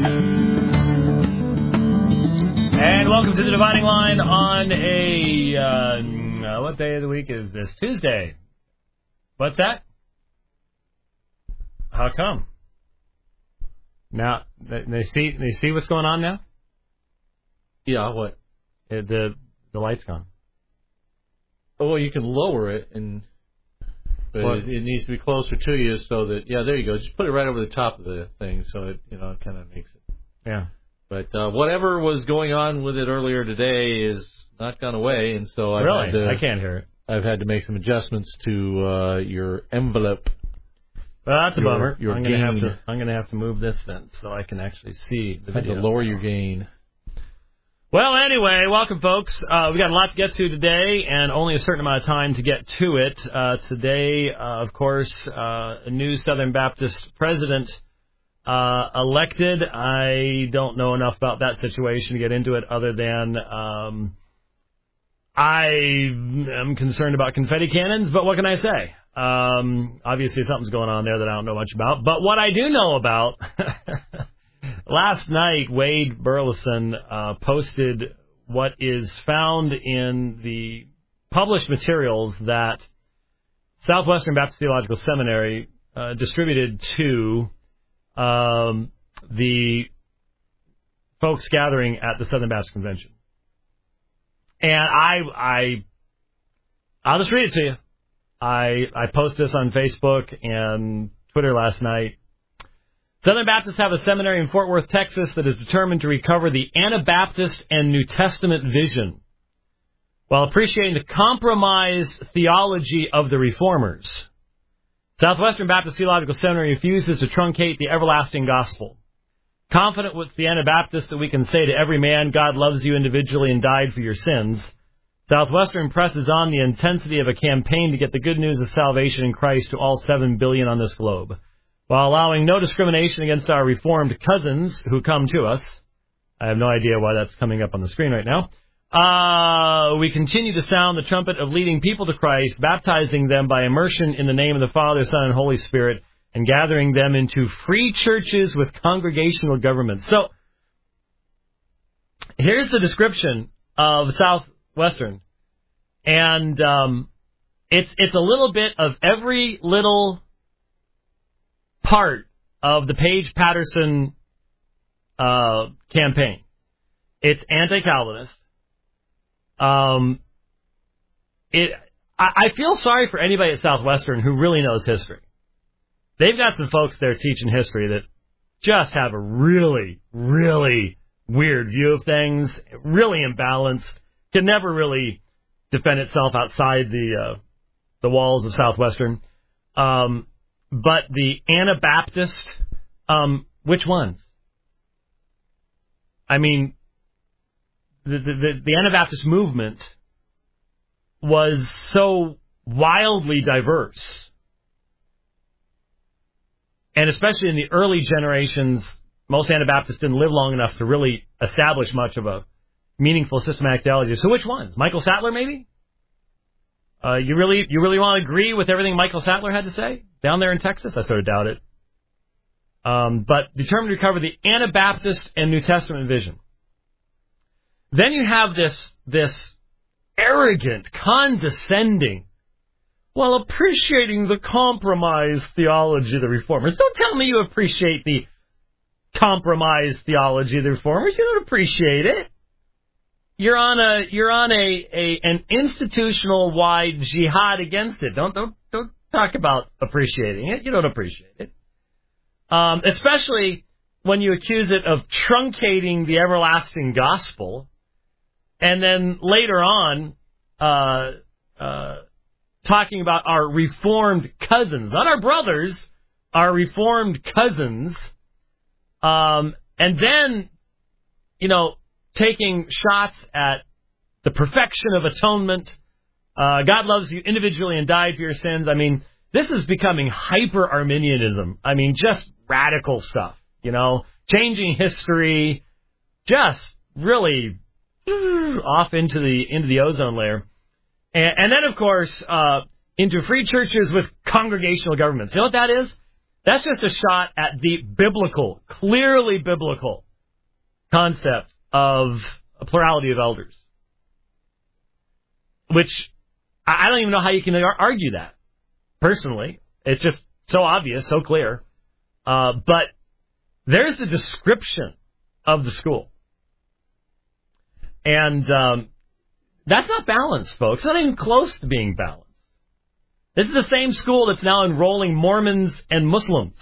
And welcome to the Dividing Line on what day of the week is this? Tuesday. What's that? How come? Now, they see what's going on now? Yeah, what? The light's gone. Oh, well, you can lower it, but it needs to be closer to you so that, yeah, there you go. Just put it right over the top of the thing so it, it kind of makes it. Yeah. But whatever was going on with it earlier today is not gone away, and so I can't hear it. I've had to make some adjustments to your envelope. Well, that's a bummer. I'm going to have to move this then so I can actually see the video. To lower your gain. Well, anyway, welcome, folks. We got a lot to get to today, and only a certain amount of time to get to it. Today, of course, a new Southern Baptist president elected. I don't know enough about that situation to get into it other than I am concerned about confetti cannons, but what can I say? Obviously something's going on there that I don't know much about. But what I do know about, last night Wade Burleson posted what is found in the published materials that Southwestern Baptist Theological Seminary distributed to the folks gathering at the Southern Baptist Convention. And I'll just read it to you. I posted this on Facebook and Twitter last night. Southern Baptists have a seminary in Fort Worth, Texas that is determined to recover the Anabaptist and New Testament vision while appreciating the compromise theology of the Reformers. Southwestern Baptist Theological Seminary refuses to truncate the everlasting gospel. Confident with the Anabaptists that we can say to every man, God loves you individually and died for your sins, Southwestern presses on the intensity of a campaign to get the good news of salvation in Christ to all 7 billion on this globe, while allowing no discrimination against our Reformed cousins who come to us. I have no idea why that's coming up on the screen right now. We continue to sound the trumpet of leading people to Christ, baptizing them by immersion in the name of the Father, Son, and Holy Spirit, and gathering them into free churches with congregational government. So, here's the description of Southwestern. And it's a little bit of every little part of the Paige Patterson campaign. It's anti-Calvinist. I feel sorry for anybody at Southwestern who really knows history. They've got some folks there teaching history that just have a really, really weird view of things, really imbalanced, can never really defend itself outside the walls of Southwestern. But the Anabaptist, which ones? I mean, the Anabaptist movement was so wildly diverse. And especially in the early generations, most Anabaptists didn't live long enough to really establish much of a meaningful systematic theology. So which ones? Michael Sattler, maybe? You really want to agree with everything Michael Sattler had to say down there in Texas? I sort of doubt it. But determined to recover the Anabaptist and New Testament vision. Then you have this arrogant, condescending, while appreciating the compromise theology of the Reformers. Don't tell me you appreciate the compromise theology of the Reformers. You don't appreciate it. You're on an institutional wide jihad against it. Don't talk about appreciating it. You don't appreciate it. Especially when you accuse it of truncating the everlasting gospel, and then later on talking about our Reformed cousins, not our brothers, our Reformed cousins, and then, taking shots at the perfection of atonement. God loves you individually and died for your sins. I mean, this is becoming hyper-Arminianism. I mean, just radical stuff, changing history, just really off into the ozone layer. And then, of course, into free churches with congregational governments. You know what that is? That's just a shot at the biblical, clearly biblical concept of a plurality of elders, which I don't even know how you can argue that. Personally, it's just so obvious, so clear. But there's the description of the school. And that's not balanced, folks. It's not even close to being balanced. This is the same school that's now enrolling Mormons and Muslims.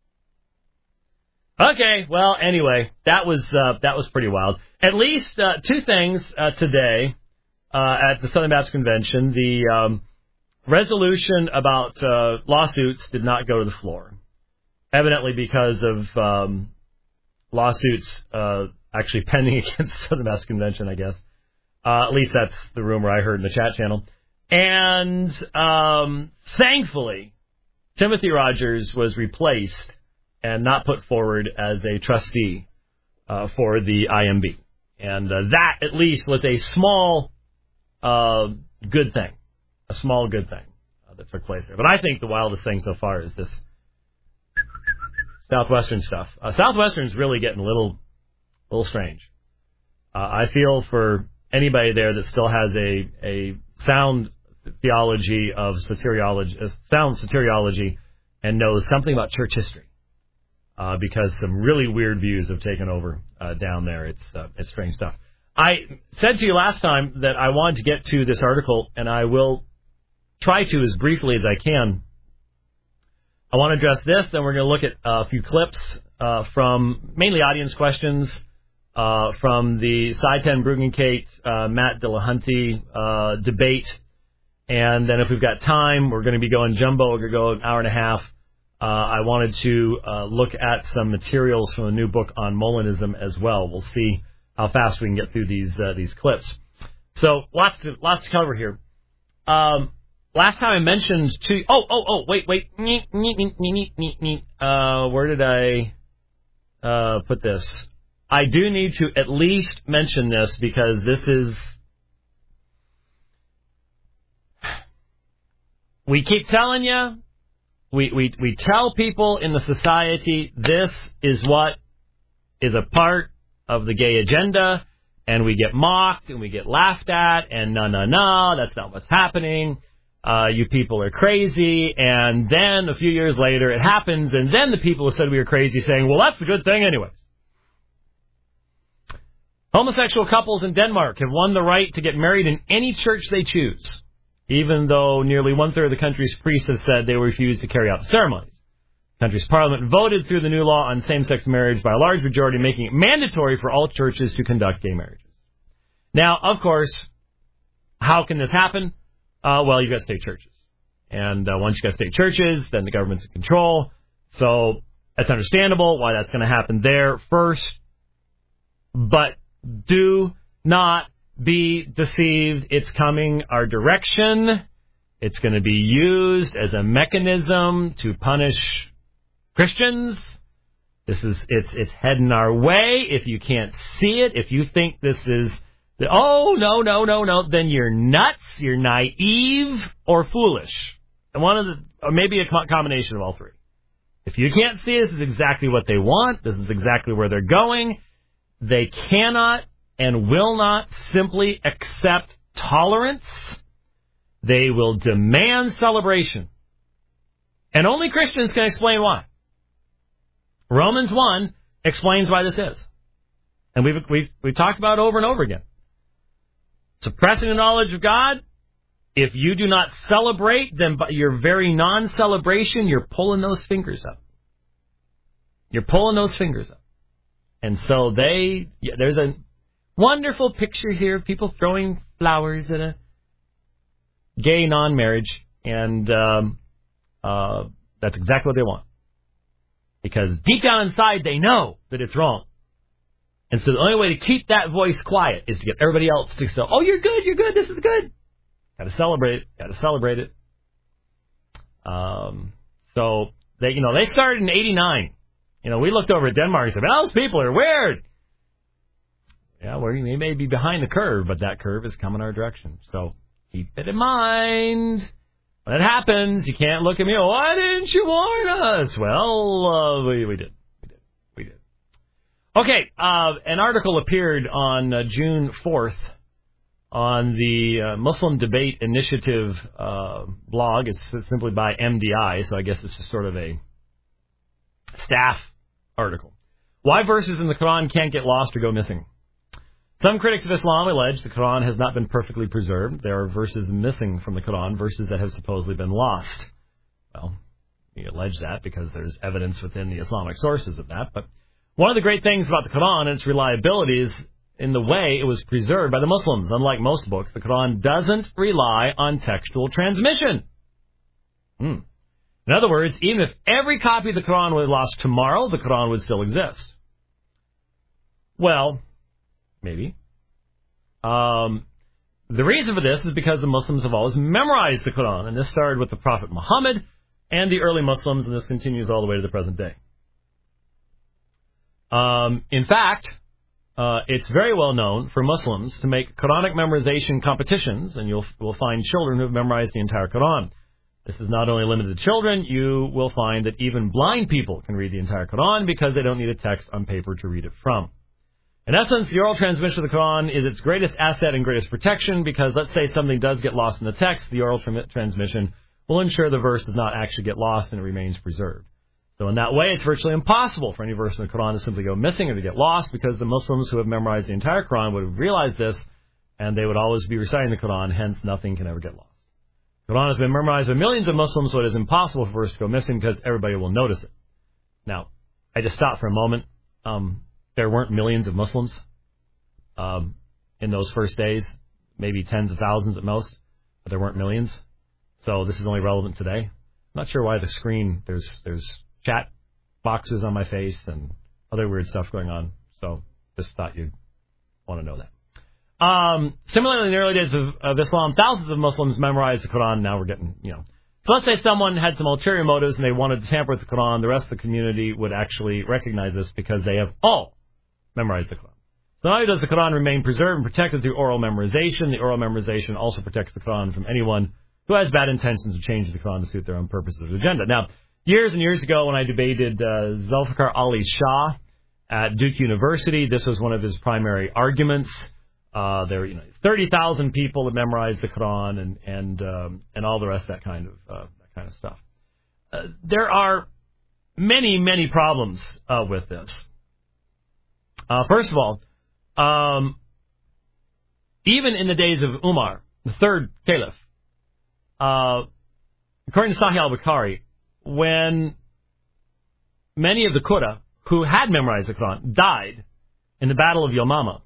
Okay, well, anyway, that was pretty wild. At least two things today at the Southern Baptist Convention. The resolution about lawsuits did not go to the floor, evidently because of lawsuits actually pending against the Southern Baptist Convention, I guess. At least that's the rumor I heard in the chat channel. And thankfully, Timothy Rogers was replaced and not put forward as a trustee for the IMB. And that, at least, was a small good thing. A small good thing that took place there. But I think the wildest thing so far is this Southwestern stuff. Southwestern's really getting a little strange. I feel for anybody there that still has a sound theology of soteriology, sound soteriology, and knows something about church history, because some really weird views have taken over down there. It's strange stuff. I said to you last time that I wanted to get to this article, and I will try to as briefly as I can. I want to address this, then we're going to look at a few clips from mainly audience questions from the Cy 10 Bruggencate, Matt Dillahunty debate. And then if we've got time, we're going to be going jumbo. We're going to go an hour and a half. I wanted to look at some materials from a new book on Molinism as well. We'll see how fast we can get through these clips. So lots to cover here. Last time I mentioned to wait. Where did I put this? I do need to at least mention this because this is. We keep telling you, we tell people in the society this is what is a part of the gay agenda, and we get mocked and we get laughed at, and no, that's not what's happening. You people are crazy, and then a few years later it happens, and then the people who said we were crazy saying, well, that's a good thing anyways. Homosexual couples in Denmark have won the right to get married in any church they choose, even though nearly one-third of the country's priests have said they refuse to carry out the ceremonies. The country's parliament voted through the new law on same-sex marriage by a large majority, making it mandatory for all churches to conduct gay marriages. Now, of course, how can this happen? Well, you've got state churches. And once you've got state churches, then the government's in control. So that's understandable why that's going to happen there first. But do not be deceived. It's coming our direction. It's going to be used as a mechanism to punish Christians. It's heading our way. If you can't see it, if you think this is, no, then you're nuts, you're naive, or foolish. And or maybe a combination of all three. If you can't see this is exactly what they want, this is exactly where they're going, they cannot and will not simply accept tolerance. They will demand celebration. And only Christians can explain why. Romans 1 explains why this is. And we've talked about it over and over again. Suppressing the knowledge of God, if you do not celebrate, then by your very non-celebration, you're pulling those fingers up. You're pulling those fingers up. And so there's a wonderful picture here of people throwing flowers at a gay non-marriage, and that's exactly what they want. Because deep down inside, they know that it's wrong. And so the only way to keep that voice quiet is to get everybody else to say, oh, you're good, this is good. Got to celebrate it. So they started in '89. We looked over at Denmark and said, those people are weird. Yeah, we may be behind the curve, but that curve is coming our direction. So keep it in mind. When it happens, you can't look at me, why didn't you warn us? Well, we did. Okay, an article appeared on June 4th on the Muslim Debate Initiative blog. It's simply by MDI, so I guess it's just sort of a staff article. Why verses in the Quran can't get lost or go missing. Some critics of Islam allege the Quran has not been perfectly preserved. There are verses missing from the Quran, verses that have supposedly been lost. Well, you allege that because there's evidence within the Islamic sources of that. But one of the great things about the Quran and its reliability is in the way it was preserved by the Muslims. Unlike most books, the Quran doesn't rely on textual transmission. In other words, even if every copy of the Quran were lost tomorrow, the Quran would still exist. Well, maybe. The reason for this is because the Muslims have always memorized the Quran, and this started with the Prophet Muhammad and the early Muslims, and this continues all the way to the present day. In fact, it's very well known for Muslims to make Quranic memorization competitions, and you'll find children who have memorized the entire Quran. This is not only limited to children. You will find that even blind people can read the entire Quran because they don't need a text on paper to read it from. In essence, the oral transmission of the Quran is its greatest asset and greatest protection because let's say something does get lost in the text, the oral transmission will ensure the verse does not actually get lost and it remains preserved. So in that way, it's virtually impossible for any verse in the Quran to simply go missing or to get lost because the Muslims who have memorized the entire Quran would have realized this and they would always be reciting the Quran, hence nothing can ever get lost. The Quran has been memorized by millions of Muslims, so it is impossible for a verse to go missing because everybody will notice it. Now, I just stopped for a moment. There weren't millions of Muslims in those first days, maybe tens of thousands at most, but there weren't millions. So this is only relevant today. I'm not sure why the screen, there's chat boxes on my face and other weird stuff going on. So just thought you'd want to know that. Similarly, in the early days of Islam, thousands of Muslims memorized the Quran. Now we're getting, So let's say someone had some ulterior motives and they wanted to tamper with the Quran. The rest of the community would actually recognize this because they have all memorized the Quran. So not only does the Quran remain preserved and protected through oral memorization, the oral memorization also protects the Quran from anyone who has bad intentions of changing the Quran to suit their own purposes or agenda. Now, years and years ago when I debated Zulfikar Ali Shah at Duke University, this was one of his primary arguments. There were 30,000 people that memorized the Quran and all the rest of that kind of stuff. There are many, many problems with this. First of all, even in the days of Umar, the third caliph, according to Sahih al-Bukhari, when many of the Qurra who had memorized the Quran died in the Battle of Yamama,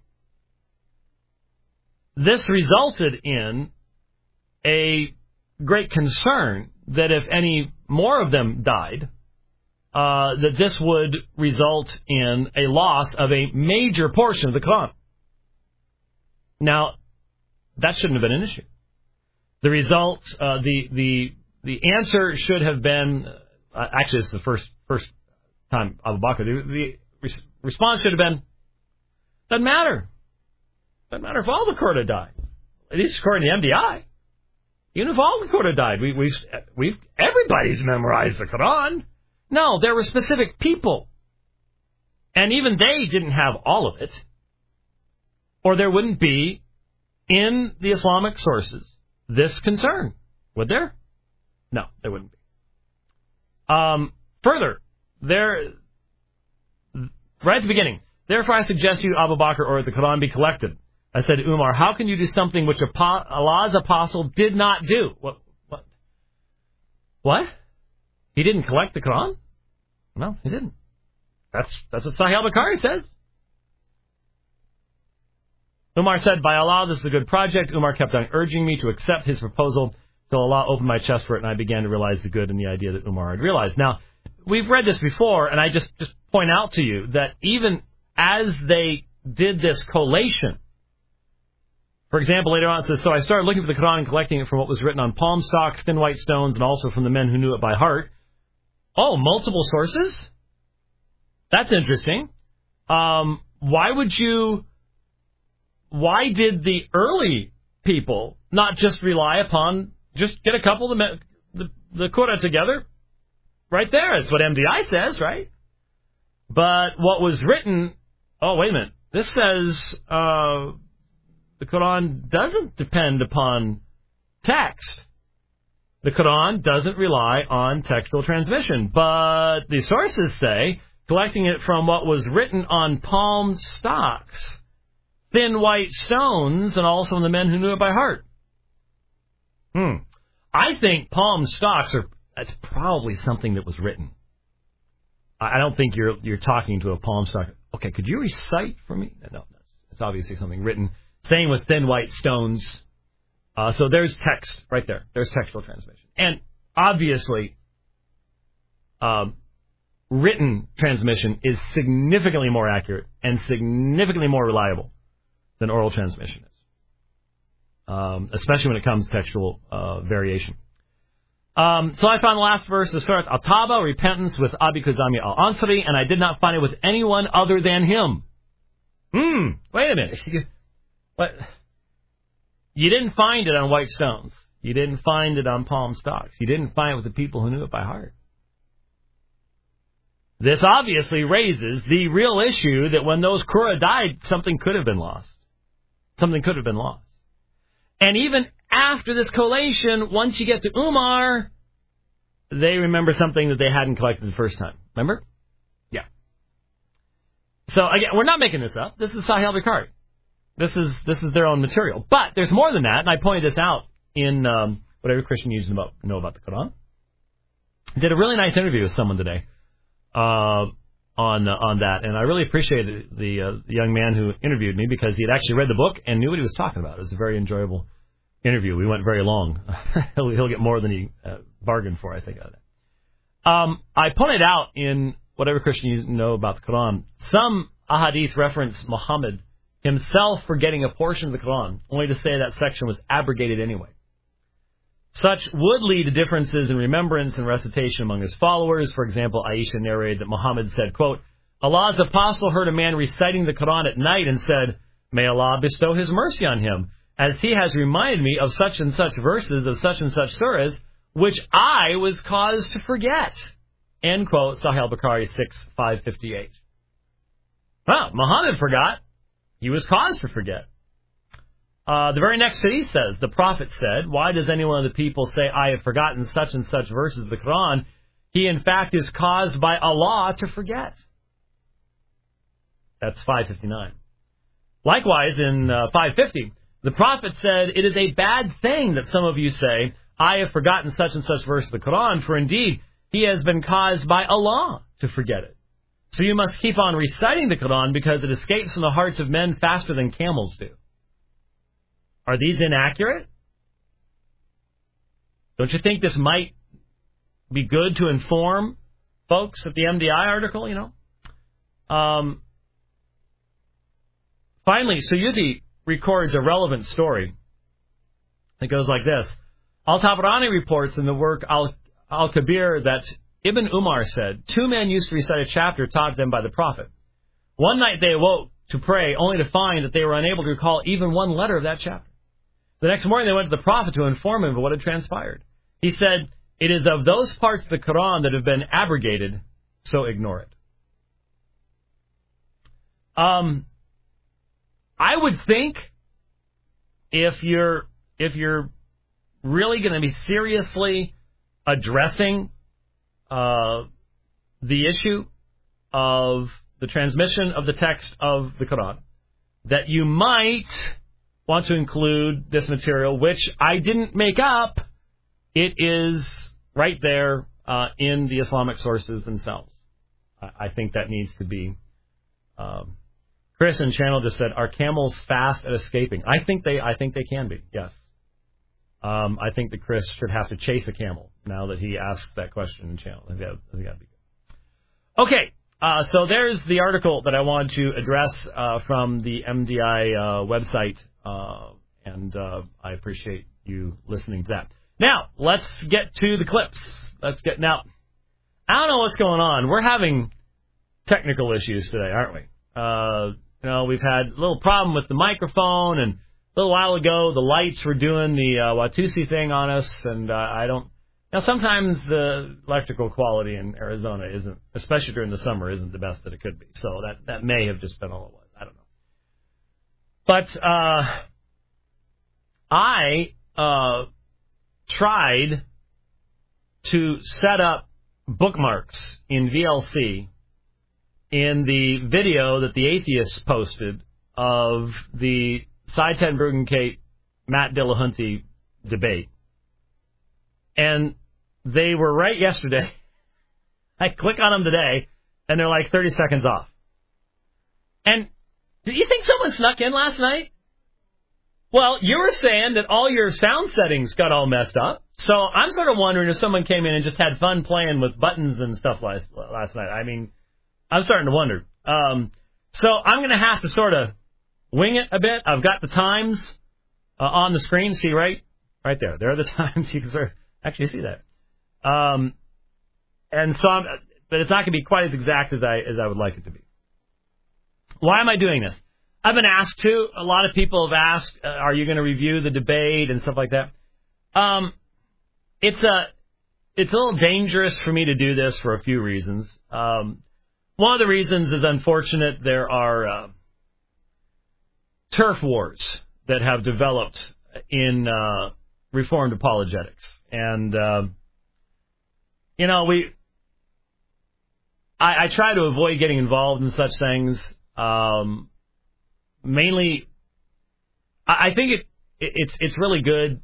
this resulted in a great concern that if any more of them died, that this would result in a loss of a major portion of the Quran. Now, that shouldn't have been an issue. The result, the answer should have been, actually it's the first time Abu Bakr, the response should have been, doesn't matter. Doesn't matter if all the Qur'an died. At least according to MDI. Even if all the Qur'an died, everybody's memorized the Quran. No, there were specific people. And even they didn't have all of it. Or there wouldn't be, in the Islamic sources, this concern. Would there? No, there wouldn't be. Further, right at the beginning, therefore I suggest you, Abu Bakr, or the Quran be collected. I said to Umar, how can you do something which Allah's apostle did not do? What? He didn't collect the Quran? No, he didn't. That's what Sahih al-Bukhari says. Umar said, by Allah, this is a good project. Umar kept on urging me to accept his proposal till Allah opened my chest for it, and I began to realize the good in the idea that Umar had realized. Now, we've read this before, and I just point out to you that even as they did this collation, for example, later on it says, so I started looking for the Quran and collecting it from what was written on palm stalks, thin white stones, and also from the men who knew it by heart. Oh, multiple sources? That's interesting. Why did the early people not just rely upon, just get a couple of the Quran together. Right there. It's what MDI says, right? But what was written... Oh, wait a minute. This says the Quran doesn't depend upon text. The Quran doesn't rely on textual transmission. But the sources say, collecting it from what was written on palm stalks, thin white stones, and also from the men who knew it by heart. I think palm stalks that's probably something that was written. I don't think you're talking to a palm stalk. Okay, could you recite for me? No, it's obviously something written. Same with thin white stones. So there's text right there. There's textual transmission. And obviously, written transmission is significantly more accurate and significantly more reliable than oral transmission is, especially when it comes to textual variation. So I found the last verse of Surat Al-Tawbah, repentance with Abi Kuzami Al-Ansari, and I did not find it with anyone other than him. Wait a minute. What? You didn't find it on white stones. You didn't find it on palm stalks. You didn't find it with the people who knew it by heart. This obviously raises the real issue that when those Qurra died, something could have been lost. Something could have been lost. And even after this collation, once you get to Umar, they remember something that they hadn't collected the first time. Remember? Yeah. So again, we're not making this up. This is Sahih al-Bukhari. This is their own material. But there's more than that, and I pointed this out in what every Christian needs to know about the Quran. I did a really nice interview with someone today on that, and I really appreciated the young man who interviewed me because he had actually read the book and knew what he was talking about. It was a very enjoyable interview. We went very long. He'll get more than he bargained for, I think. I pointed out in whatever Christian you know about the Quran, some ahadith reference Muhammad himself forgetting a portion of the Quran, only to say that section was abrogated anyway. Such would lead to differences in remembrance and recitation among his followers. For example, Aisha narrated that Muhammad said, quote, Allah's apostle heard a man reciting the Quran at night and said, may Allah bestow his mercy on him, as he has reminded me of such and such verses of such and such surahs, which I was caused to forget. End quote, Sahih al-Bukhari 6,558. Muhammad forgot. He was caused to forget. The very next hadith says, the Prophet said, why does any one of the people say, I have forgotten such and such verses of the Quran? He, in fact, is caused by Allah to forget. That's 559. Likewise, in 550, the Prophet said, it is a bad thing that some of you say, I have forgotten such and such verse of the Quran, for indeed, he has been caused by Allah to forget it. So you must keep on reciting the Quran because it escapes from the hearts of men faster than camels do. Are these inaccurate? Don't you think this might be good to inform folks at the MDI article, you know? Finally, Suyuti records a relevant story. It goes like this. Al-Tabarani reports in the work Al-Kabir that Ibn Umar said, 2 men used to recite a chapter taught them by the Prophet. One night they awoke to pray, only to find that they were unable to recall even one letter of that chapter. The next morning they went to the Prophet to inform him of what had transpired. He said, it is of those parts of the Quran that have been abrogated, so ignore it. I would think if you're really going to be seriously addressing the issue of the transmission of the text of the Quran, that you might want to include this material, which I didn't make up. It is right there in the Islamic sources themselves. I think that needs to be. Chris and Channel just said, "Are camels fast at escaping?" I think they can be. Yes. I think that Chris should have to chase a camel now that he asked that question in Channel. I think that'd be good. Okay, so there's the article that I wanted to address from the MDI website, and I appreciate you listening to that. Now, let's get to the clips. Now, I don't know what's going on. We're having technical issues today, aren't we? We've had a little problem with the microphone, and a little while ago, the lights were doing the Watusi thing on us, and I don't Now, sometimes the electrical quality in Arizona isn't, especially during the summer, isn't the best that it could be. So that may have just been all it was. I don't know. But I tried to set up bookmarks in VLC in the video that the atheists posted of the Cy Ten Bruggencate Matt Dillahunty debate. And they were right yesterday. I click on them today, and they're like 30 seconds off. And do you think someone snuck in last night? Well, you were saying that all your sound settings got all messed up. So I'm sort of wondering if someone came in and just had fun playing with buttons and stuff last night. I mean, I'm starting to wonder. So I'm going to have to sort of wing it a bit. I've got the times on the screen. See, right there. There are the times. You can sort of actually see that. And so, but it's not going to be quite as exact as I would like it to be. Why am I doing this? I've been asked to. A lot of people have asked, are you going to review the debate and stuff like that? It's a little dangerous for me to do this for a few reasons. One of the reasons is unfortunate. There are turf wars that have developed in Reformed apologetics. And, I try to avoid getting involved in such things. Mainly, I think it's really good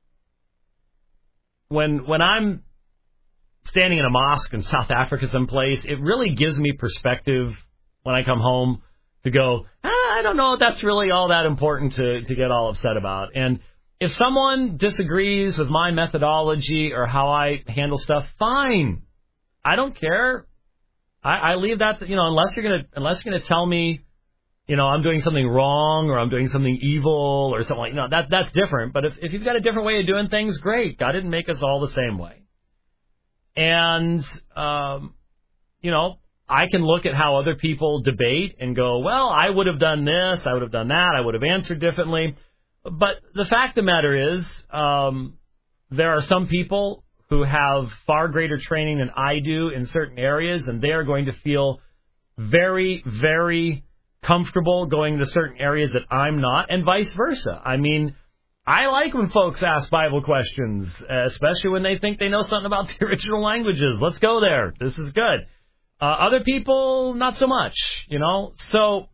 when I'm standing in a mosque in South Africa someplace. It really gives me perspective when I come home to go, I don't know if that's really all that important to get all upset about. And if someone disagrees with my methodology or how I handle stuff, fine. I don't care. I leave that, unless you're gonna tell me, I'm doing something wrong or I'm doing something evil or something like that's different. But if you've got a different way of doing things, great. God didn't make us all the same way. And, I can look at how other people debate and go, well, I would have done this, I would have done that, I would have answered differently. But the fact of the matter is, there are some people who have far greater training than I do in certain areas, and they are going to feel very, very comfortable going to certain areas that I'm not, and vice versa. I mean, I like when folks ask Bible questions, especially when they think they know something about the original languages. Let's go there. This is good. Other people, not so much, So,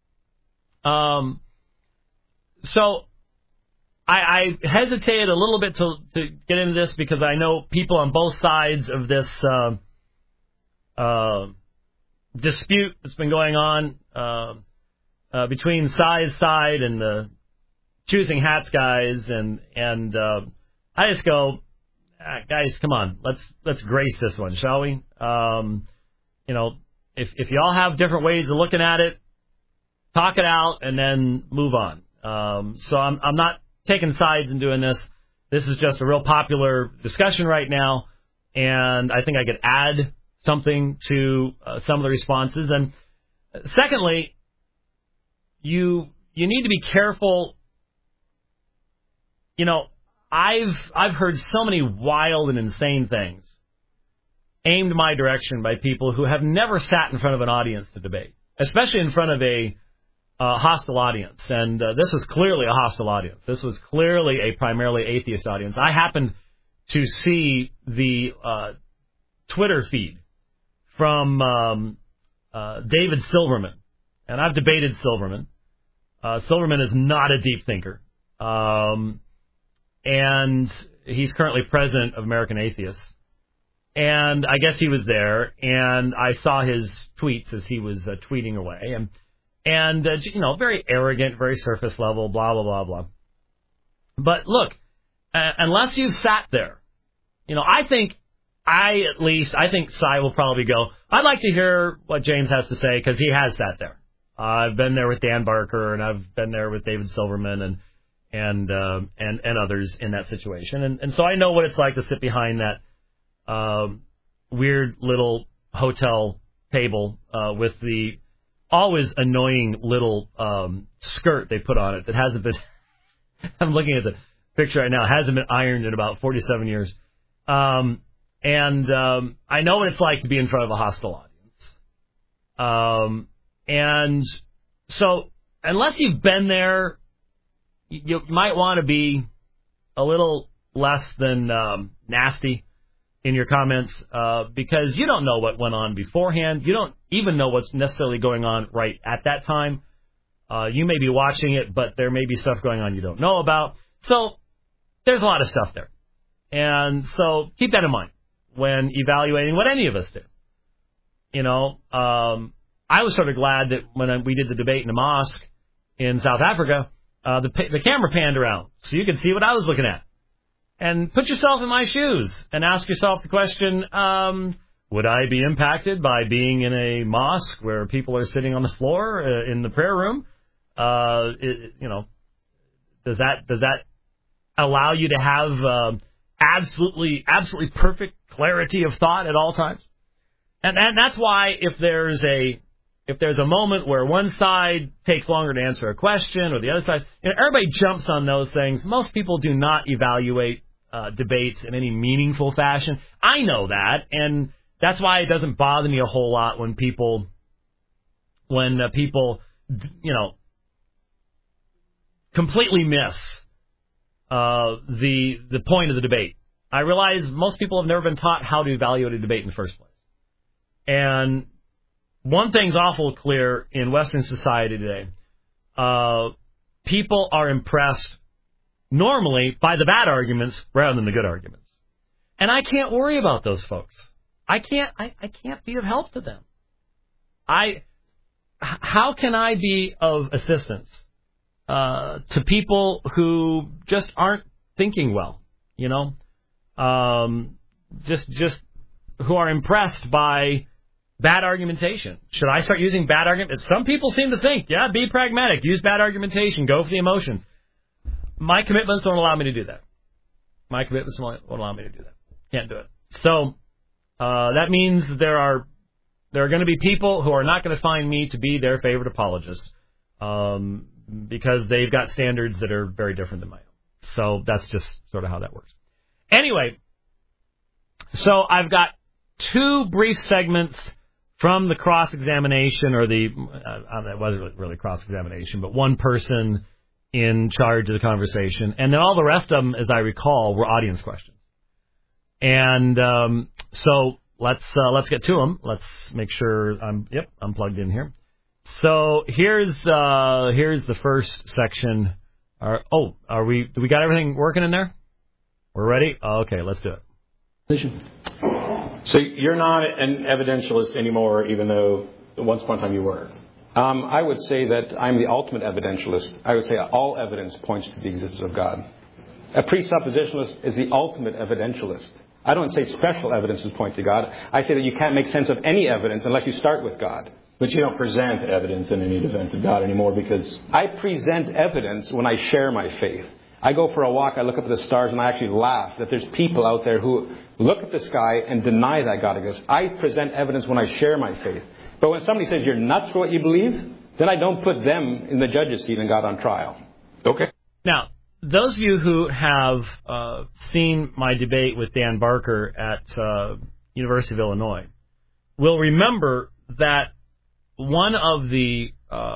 I hesitated a little bit to get into this because I know people on both sides of this dispute that's been going on between Cy's side and the choosing hats guys, and I just go, guys, come on, let's grace this one, shall we? If you all have different ways of looking at it, talk it out and then move on. So I'm not taking sides and doing this. This is just a real popular discussion right now, and I think I could add something to some of the responses. And secondly, you need to be careful. I've heard so many wild and insane things aimed my direction by people who have never sat in front of an audience to debate, especially in front of a hostile audience. And this was clearly a hostile audience. This was clearly a primarily atheist audience. I happened to see the Twitter feed from David Silverman. And I've debated Silverman. Silverman is not a deep thinker. And he's currently president of American Atheists. And I guess he was there, and I saw his tweets as he was tweeting away. And very arrogant, very surface level, blah, blah, blah, blah. But look, unless you've sat there, I think Cy will probably go, I'd like to hear what James has to say, because he has sat there. I've been there with Dan Barker, and I've been there with David Silverman and others in that situation. And so I know what it's like to sit behind that weird little hotel table with the always annoying little skirt they put on it that hasn't been, I'm looking at the picture right now, hasn't been ironed in about 47 years. I know what it's like to be in front of a hostile audience. And so unless you've been there, you might want to be a little less than nasty in your comments, because you don't know what went on beforehand. You don't even know what's necessarily going on right at that time. You may be watching it, but there may be stuff going on you don't know about. So there's a lot of stuff there. And so keep that in mind when evaluating what any of us do. You know, I was sort of glad that when we did the debate in the mosque in South Africa, the camera panned around so you could see what I was looking at. And put yourself in my shoes and ask yourself the question, would I be impacted by being in a mosque where people are sitting on the floor in the prayer room? Does that allow you to have absolutely perfect clarity of thought at all times? And that's why if there's a moment where one side takes longer to answer a question or the other side, everybody jumps on those things. Most people do not evaluate debates in any meaningful fashion. I know that, and that's why it doesn't bother me a whole lot when people, completely miss the point of the debate. I realize most people have never been taught how to evaluate a debate in the first place. And one thing's awful clear in Western society today. People are impressed normally by the bad arguments rather than the good arguments. And I can't worry about those folks. I can't be of help to them. How can I be of assistance to people who just aren't thinking well, just who are impressed by bad argumentation? Should I start using bad argument? Some people seem to think, be pragmatic, use bad argumentation, go for the emotions. My commitments don't allow me to do that. Can't do it. So that means there are going to be people who are not going to find me to be their favorite apologist because they've got standards that are very different than my own. So that's just sort of how that works. Anyway, so I've got two brief segments from the cross-examination, or it wasn't really cross-examination, but one person in charge of the conversation. And then all the rest of them, as I recall, were audience questions. And so let's get to them. Let's make sure I'm plugged in here. So here's the first section. Do we got everything working in there? We're ready? Okay, let's do it. So you're not an evidentialist anymore, even though at once upon a time you were. I would say that I'm the ultimate evidentialist. I would say all evidence points to the existence of God. A presuppositionalist is the ultimate evidentialist. I don't say special evidences point to God. I say that you can't make sense of any evidence unless you start with God. But you don't present evidence in any defense of God anymore because... I present evidence when I share my faith. I go for a walk, I look up at the stars, and I actually laugh that there's people out there who look at the sky and deny that God exists. I present evidence when I share my faith. But when somebody says you're nuts for what you believe, then I don't put them in the judge's seat and God on trial. Okay. Now, those of you who have seen my debate with Dan Barker at University of Illinois will remember that one of the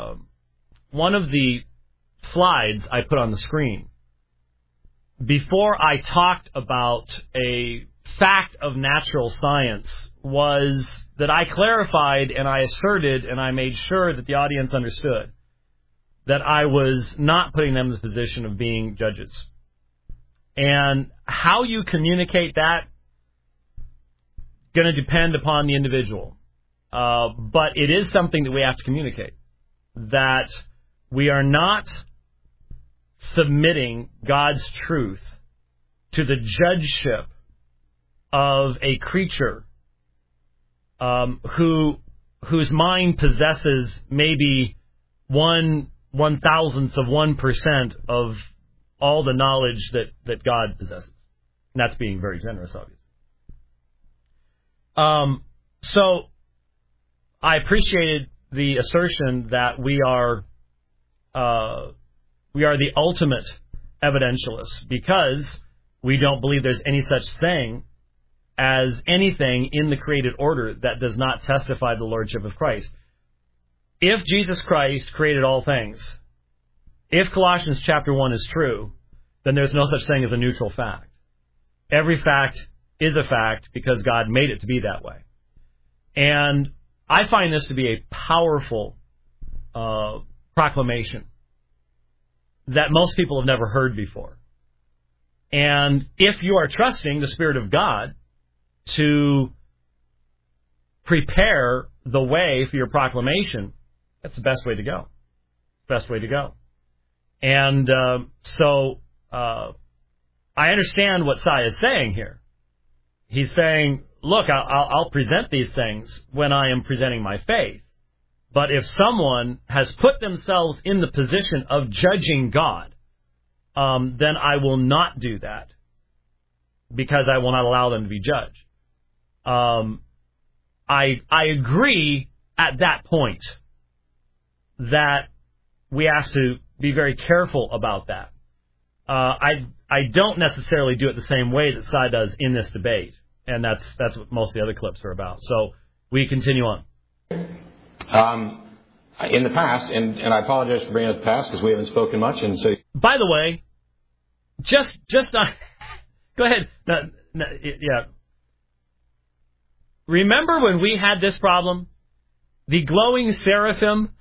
slides I put on the screen before I talked about a fact of natural science was that I clarified and I asserted and I made sure that the audience understood that I was not putting them in the position of being judges. And how you communicate that going to depend upon the individual. But it is something that we have to communicate, that we are not submitting God's truth to the judgeship of a creature whose mind possesses maybe 1/1000th of 1% of all the knowledge that God possesses. And that's being very generous, obviously. So I appreciated the assertion that we are the ultimate evidentialists because we don't believe there's any such thing as anything in the created order that does not testify the lordship of Christ. If Jesus Christ created all things, if Colossians chapter 1 is true, then there's no such thing as a neutral fact. Every fact is a fact because God made it to be that way. And I find this to be a powerful proclamation that most people have never heard before. And if you are trusting the Spirit of God to prepare the way for your proclamation, that's the best way to go. Best way to go. And so I understand what Sai is saying here. He's saying, look, I'll present these things when I am presenting my faith. But if someone has put themselves in the position of judging God, then I will not do that because I will not allow them to be judged. I agree at that point that we have to be very careful about that. I don't necessarily do it the same way that Sai does in this debate, and that's what most of the other clips are about. So we continue on. In the past, and I apologize for bringing up the past because we haven't spoken much, and so. By the way, just go ahead. Yeah. Remember when we had this problem, the glowing seraphim?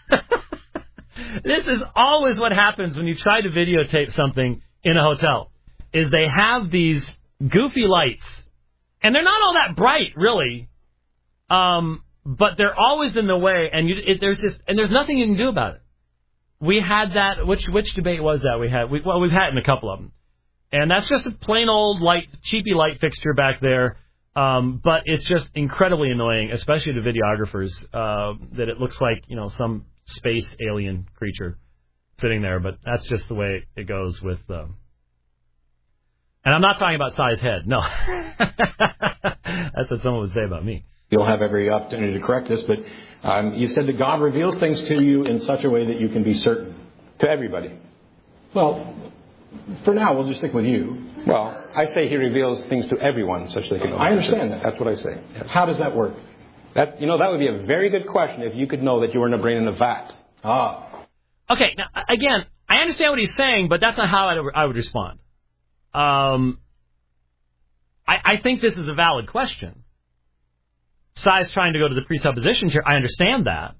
This is always what happens when you try to videotape something in a hotel, is they have these goofy lights, and they're not all that bright, really, but they're always in the way, and there's nothing you can do about it. We had that. Which debate was that we had? We've had it in a couple of them, and that's just a plain old cheapy light fixture back there. But it's just incredibly annoying, especially to videographers, that it looks like, some space alien creature sitting there. But that's just the way it goes with. And I'm not talking about Sai's head. No, that's what someone would say about me. You'll have every opportunity to correct this, but you said that God reveals things to you in such a way that you can be certain. To everybody. Well, for now, we'll just stick with you. Well, I say he reveals things to everyone such they can know. I understand that. That's what I say. Yes. How does that work? That would be a very good question if you could know that you were in a brain in a vat. Okay, now, again, I understand what he's saying, but that's not how I would respond. I think this is a valid question. Sai's trying to go to the presuppositions here. I understand that.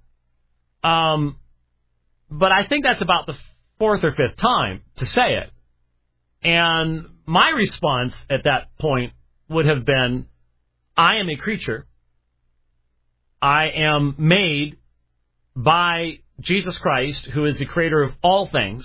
But I think that's about the fourth or fifth time to say it. And my response at that point would have been, I am a creature. I am made by Jesus Christ, who is the creator of all things.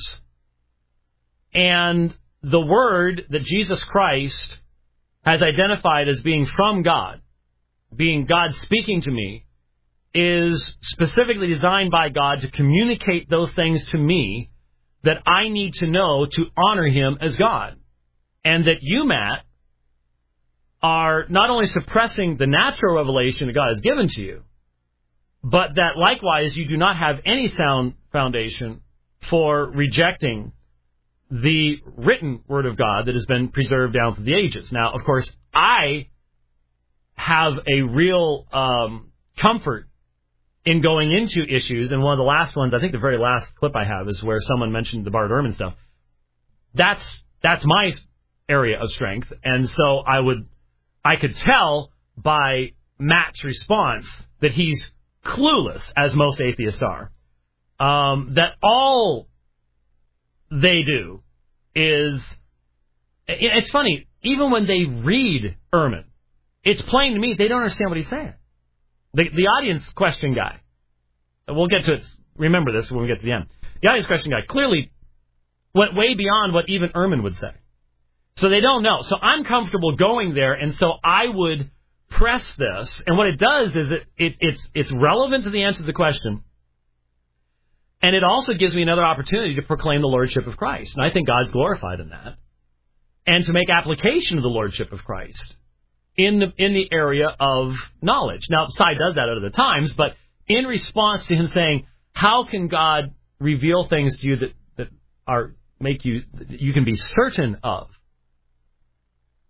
And the word that Jesus Christ has identified as being from God, being God speaking to me, is specifically designed by God to communicate those things to me that I need to know to honor him as God. And that you, Matt, are not only suppressing the natural revelation that God has given to you, but that likewise you do not have any sound foundation for rejecting the written word of God that has been preserved down through the ages. Now, of course, I have a real comfort in going into issues, and one of the last ones, I think the very last clip I have, is where someone mentioned the Bart Ehrman stuff. That's my area of strength, and so I could tell by Matt's response that he's clueless, as most atheists are, that all they do is, it's funny, even when they read Ehrman, it's plain to me they don't understand what he's saying. The audience question guy, we'll get to it, remember this when we get to the end. The audience question guy clearly went way beyond what even Ehrman would say. So they don't know. So I'm comfortable going there, and so I would press this. And what it does is it's relevant to the answer to the question, and it also gives me another opportunity to proclaim the Lordship of Christ. And I think God's glorified in that. And to make application of the Lordship of Christ in the area of knowledge. Now, Sai does that other times, but in response to him saying, how can God reveal things to you that are make you that you can be certain of?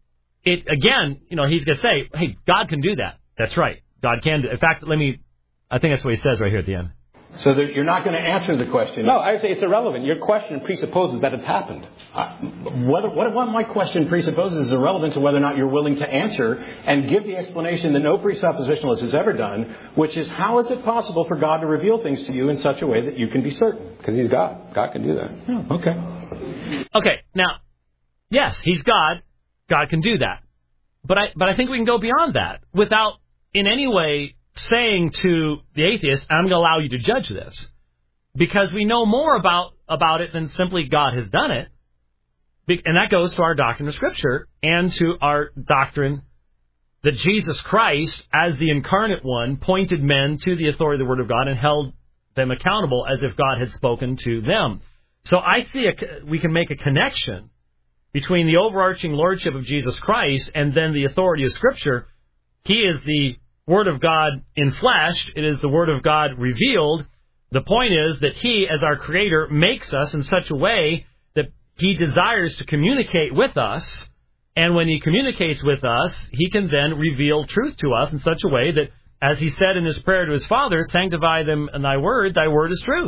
again, he's going to say, hey, God can do that. That's right. God can do it. In fact, I think that's what he says right here at the end. So that you're not going to answer the question. No, I would say it's irrelevant. Your question presupposes that it's happened. What my question presupposes is irrelevant to whether or not you're willing to answer and give the explanation that no presuppositionalist has ever done, which is how is it possible for God to reveal things to you in such a way that you can be certain? Because he's God. God can do that. Oh, okay. Okay, now, yes, he's God. God can do that. But I think we can go beyond that without in any way saying to the atheist, I'm going to allow you to judge this, because we know more about it than simply God has done it. And that goes to our doctrine of Scripture and to our doctrine that Jesus Christ, as the incarnate one, pointed men to the authority of the Word of God and held them accountable as if God had spoken to them. So I see we can make a connection between the overarching lordship of Jesus Christ and then the authority of Scripture. He is the Word of God in flesh. It is the Word of God revealed. The point is that He, as our Creator, makes us in such a way that He desires to communicate with us. And when He communicates with us, He can then reveal truth to us in such a way that, as He said in His prayer to His Father, sanctify them in Thy Word is truth.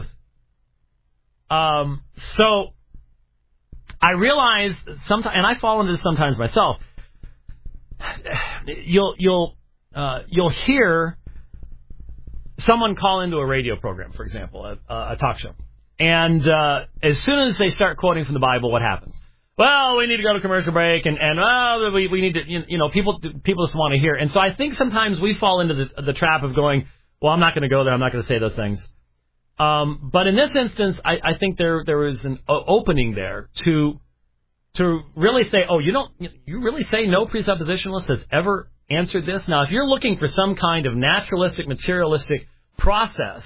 So I realize sometimes, and I fall into this sometimes myself, you'll hear someone call into a radio program, for example, a talk show. And as soon as they start quoting from the Bible, what happens? Well, we need to go to commercial break, and we need to, people just want to hear. And so I think sometimes we fall into the trap of going, well, I'm not going to go there, I'm not going to say those things. But in this instance, I think there is an opening there to really say, oh, you really say no presuppositionalist has ever answered this? Now, if you're looking for some kind of naturalistic, materialistic process,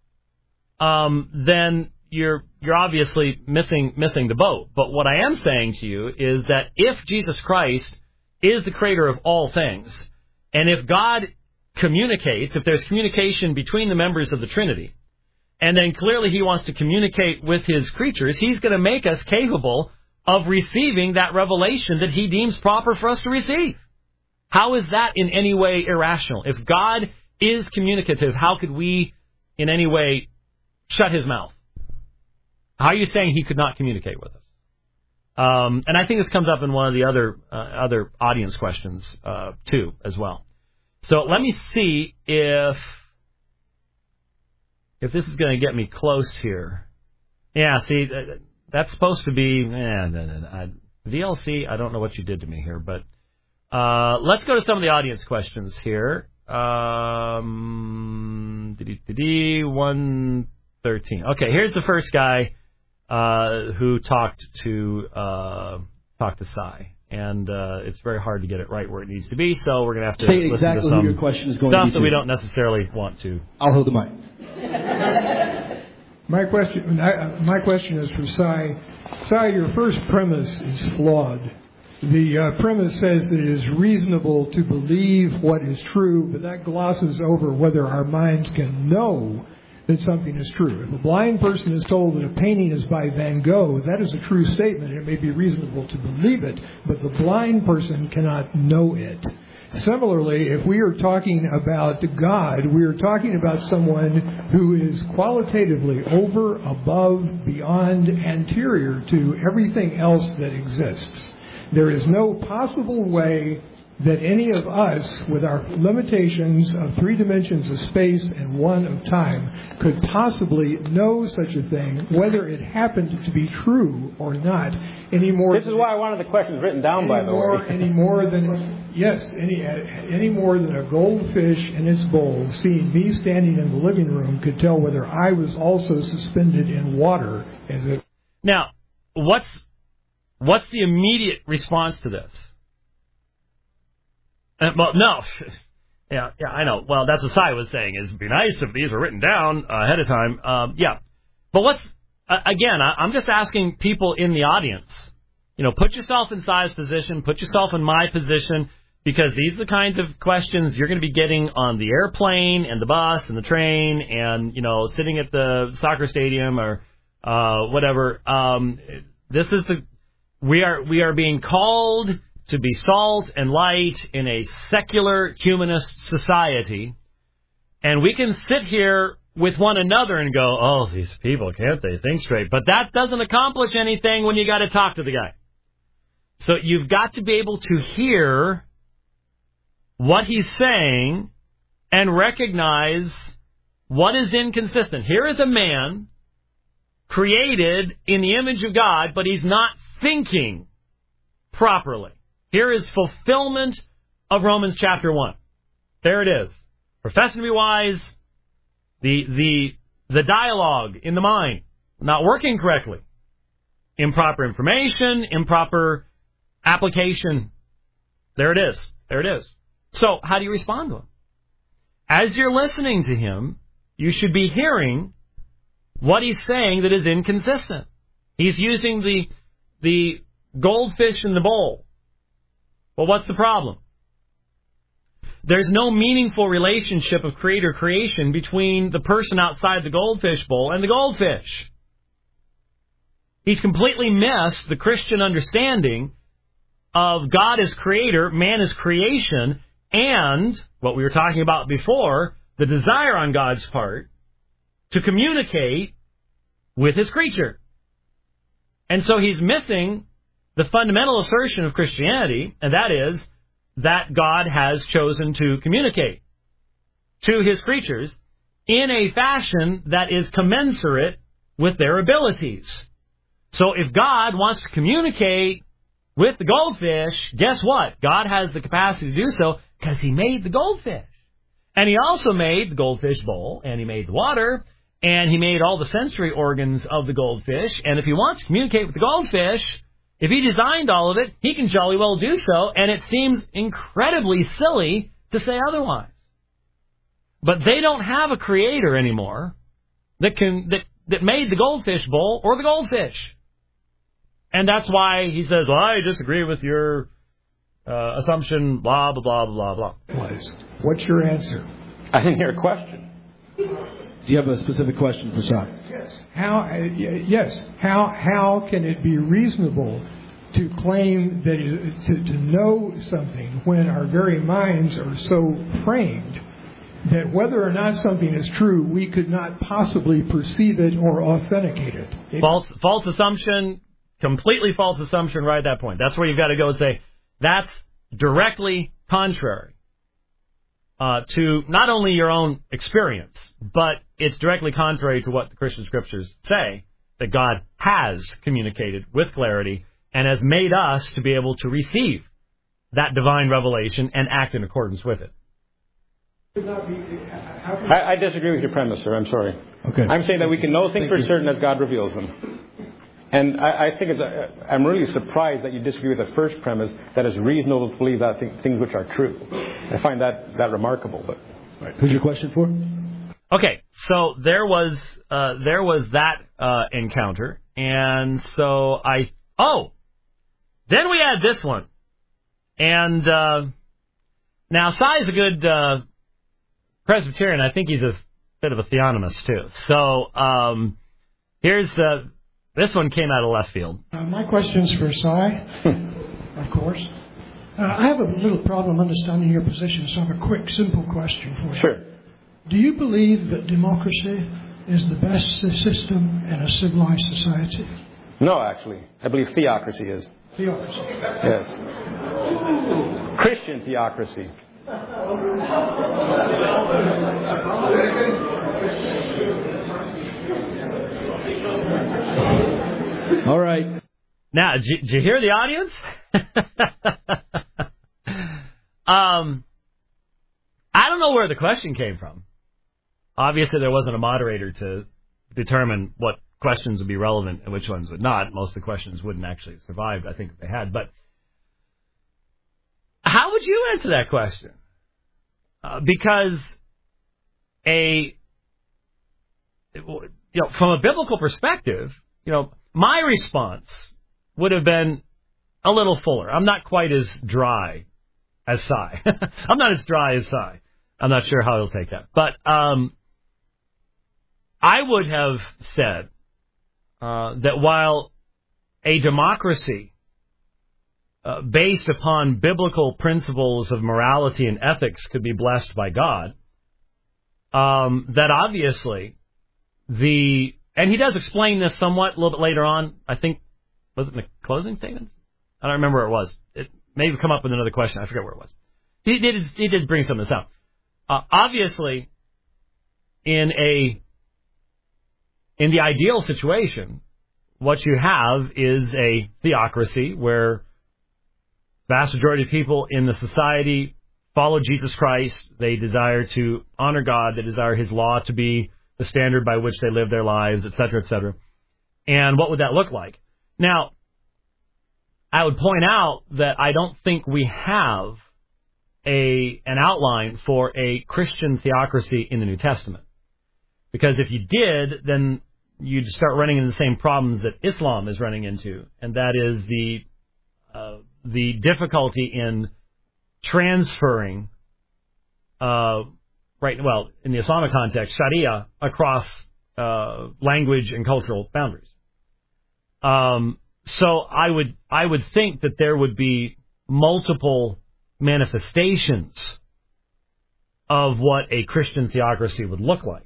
then you're obviously missing the boat. But what I am saying to you is that if Jesus Christ is the creator of all things, and if God communicates, if there's communication between the members of the Trinity, and then clearly He wants to communicate with His creatures, He's going to make us capable of receiving that revelation that He deems proper for us to receive. How is that in any way irrational? If God is communicative, how could we in any way shut His mouth? How are you saying He could not communicate with us? And I think this comes up in one of the other audience questions too, as well. So let me see if this is going to get me close here. Yeah, see, that's supposed to be VLC. I don't know what you did to me here, but let's go to some of the audience questions here. 113. Okay, here's the first guy who talked to Cy, and it's very hard to get it right where it needs to be. So we're going to have to say listen exactly to some who your question is going stuff to be that we don't necessarily want to. I'll hold the mic. My question is for Cy. Cy, your first premise is flawed. The premise says that it is reasonable to believe what is true, but that glosses over whether our minds can know that something is true. If a blind person is told that a painting is by Van Gogh, that is a true statement. It may be reasonable to believe it, but the blind person cannot know it. Similarly, if we are talking about God, we are talking about someone who is qualitatively over, above, beyond, anterior to everything else that exists. There is no possible way that any of us, with our limitations of 3 dimensions of space and 1 of time, could possibly know such a thing, whether it happened to be true or not, any more. This is why I wanted the questions written down, by the way. Any more than a goldfish in its bowl, seeing me standing in the living room, could tell whether I was also suspended in water as it. Now, what's the immediate response to this? Well, no. Yeah, I know. Well, that's what Cy was saying. It'd be nice if these were written down ahead of time. Yeah. But I'm just asking people in the audience, put yourself in Cy's position, put yourself in my position, because these are the kinds of questions you're going to be getting on the airplane and the bus and the train and, sitting at the soccer stadium or whatever. We are being called to be salt and light in a secular humanist society, and we can sit here with one another and go, oh, these people, can't they think straight? But that doesn't accomplish anything when you got to talk to the guy. So you've got to be able to hear what he's saying and recognize what is inconsistent. Here is a man created in the image of God, but he's not thinking properly. Here is fulfillment of Romans chapter 1. There it is. Professing to be wise, the dialogue in the mind not working correctly. Improper information, improper application. There it is. There it is. So how do you respond to him? As you're listening to him, you should be hearing what he's saying that is inconsistent. He's using the goldfish in the bowl. Well, what's the problem? There's no meaningful relationship of creator-creation between the person outside the goldfish bowl and the goldfish. He's completely missed the Christian understanding of God as creator, man as creation, and what we were talking about before, the desire on God's part to communicate with his creature. And so he's missing the fundamental assertion of Christianity, and that is that God has chosen to communicate to his creatures in a fashion that is commensurate with their abilities. So if God wants to communicate with the goldfish, guess what? God has the capacity to do so because he made the goldfish. And he also made the goldfish bowl, and he made the water, and he made all the sensory organs of the goldfish. And if he wants to communicate with the goldfish, if he designed all of it, he can jolly well do so, and it seems incredibly silly to say otherwise. But they don't have a creator anymore that made the goldfish bowl or the goldfish. And that's why he says, well, I disagree with your assumption, blah, blah, blah, blah, blah. What's your answer? I didn't hear a question. Do you have a specific question for Shai? Yes. How can it be reasonable to claim that to know something when our very minds are so framed that whether or not something is true, we could not possibly perceive it or authenticate it? False assumption, completely false assumption right at that point. That's where you've got to go and say, that's directly contrary to not only your own experience, but it's directly contrary to what the Christian scriptures say, that God has communicated with clarity and has made us to be able to receive that divine revelation and act in accordance with it. I disagree with your premise, sir. I'm sorry. Okay. I'm saying that we can know things for certain as God reveals them. And I think I'm really surprised that you disagree with the first premise, that it's reasonable to believe that things which are true. I find that remarkable. But right. Who's your question for? Okay, so there was that encounter, and so then we had this one, and now Sai's a good Presbyterian. I think he's a bit of a theonomist too. So here's this one came out of left field. My question's for Sai, of course. I have a little problem understanding your position, so I have a quick, simple question for you. Sure. Do you believe that democracy is the best system in a civilized society? No, actually. I believe theocracy is. Theocracy? Yes. Christian theocracy. All right. Now, did you hear the audience? I don't know where the question came from. Obviously, there wasn't a moderator to determine what questions would be relevant and which ones would not. Most of the questions wouldn't actually have survived, I think, if they had. But how would you answer that question? Because from a biblical perspective, my response would have been a little fuller. I'm not quite as dry as Sai. I'm not as dry as Sai. I'm not sure how he'll take that. But I would have said that while a democracy based upon biblical principles of morality and ethics could be blessed by God, that obviously and he does explain this somewhat a little bit later on. I think, was it in the closing statements? I don't remember where it was. It may have come up with another question. I forget where it was. He did bring some of this out. Obviously, in the ideal situation, what you have is a theocracy where vast majority of people in the society follow Jesus Christ. They desire to honor God. They desire His law to be the standard by which they live their lives, et cetera, et cetera. And what would that look like? Now, I would point out that I don't think we have an outline for a Christian theocracy in the New Testament. Because if you did, then you'd start running into the same problems that Islam is running into, and that is the difficulty in transferring, in the Islamic context, Sharia across language and cultural boundaries. So I would think that there would be multiple manifestations of what a Christian theocracy would look like.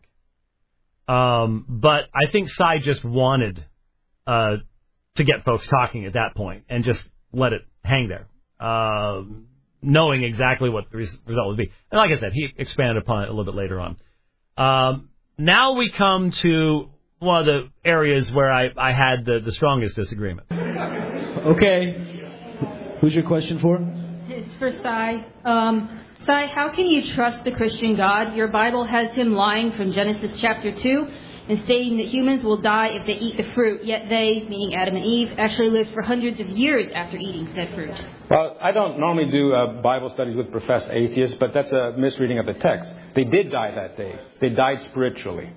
But I think Cy just wanted to get folks talking at that point and just let it hang there, knowing exactly what the result would be. And like I said, he expanded upon it a little bit later on. Now we come to one of the areas where I had the strongest disagreement. Okay. Who's your question for? It's for Cy. Cy, how can you trust the Christian God? Your Bible has him lying from Genesis chapter 2 and stating that humans will die if they eat the fruit, yet they, meaning Adam and Eve, actually lived for hundreds of years after eating said fruit. Well, I don't normally do Bible studies with professed atheists, but that's a misreading of the text. They did die that day. They died spiritually.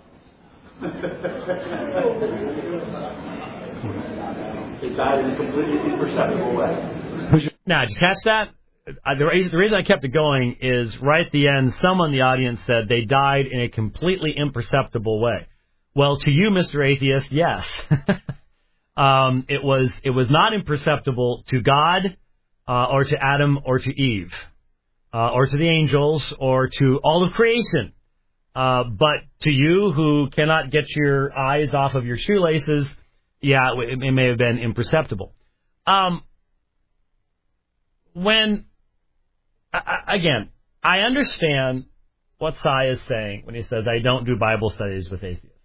They died in a completely imperceptible way. Now, did you catch that? The reason I kept it going is right at the end, someone in the audience said they died in a completely imperceptible way. Well, to you, Mr. Atheist, yes. It was not imperceptible to God, or to Adam, or to Eve, or to the angels, or to all of creation. But to you, who cannot get your eyes off of your shoelaces, yeah, it may have been imperceptible. Again, I understand what Cy is saying when he says, I don't do Bible studies with atheists.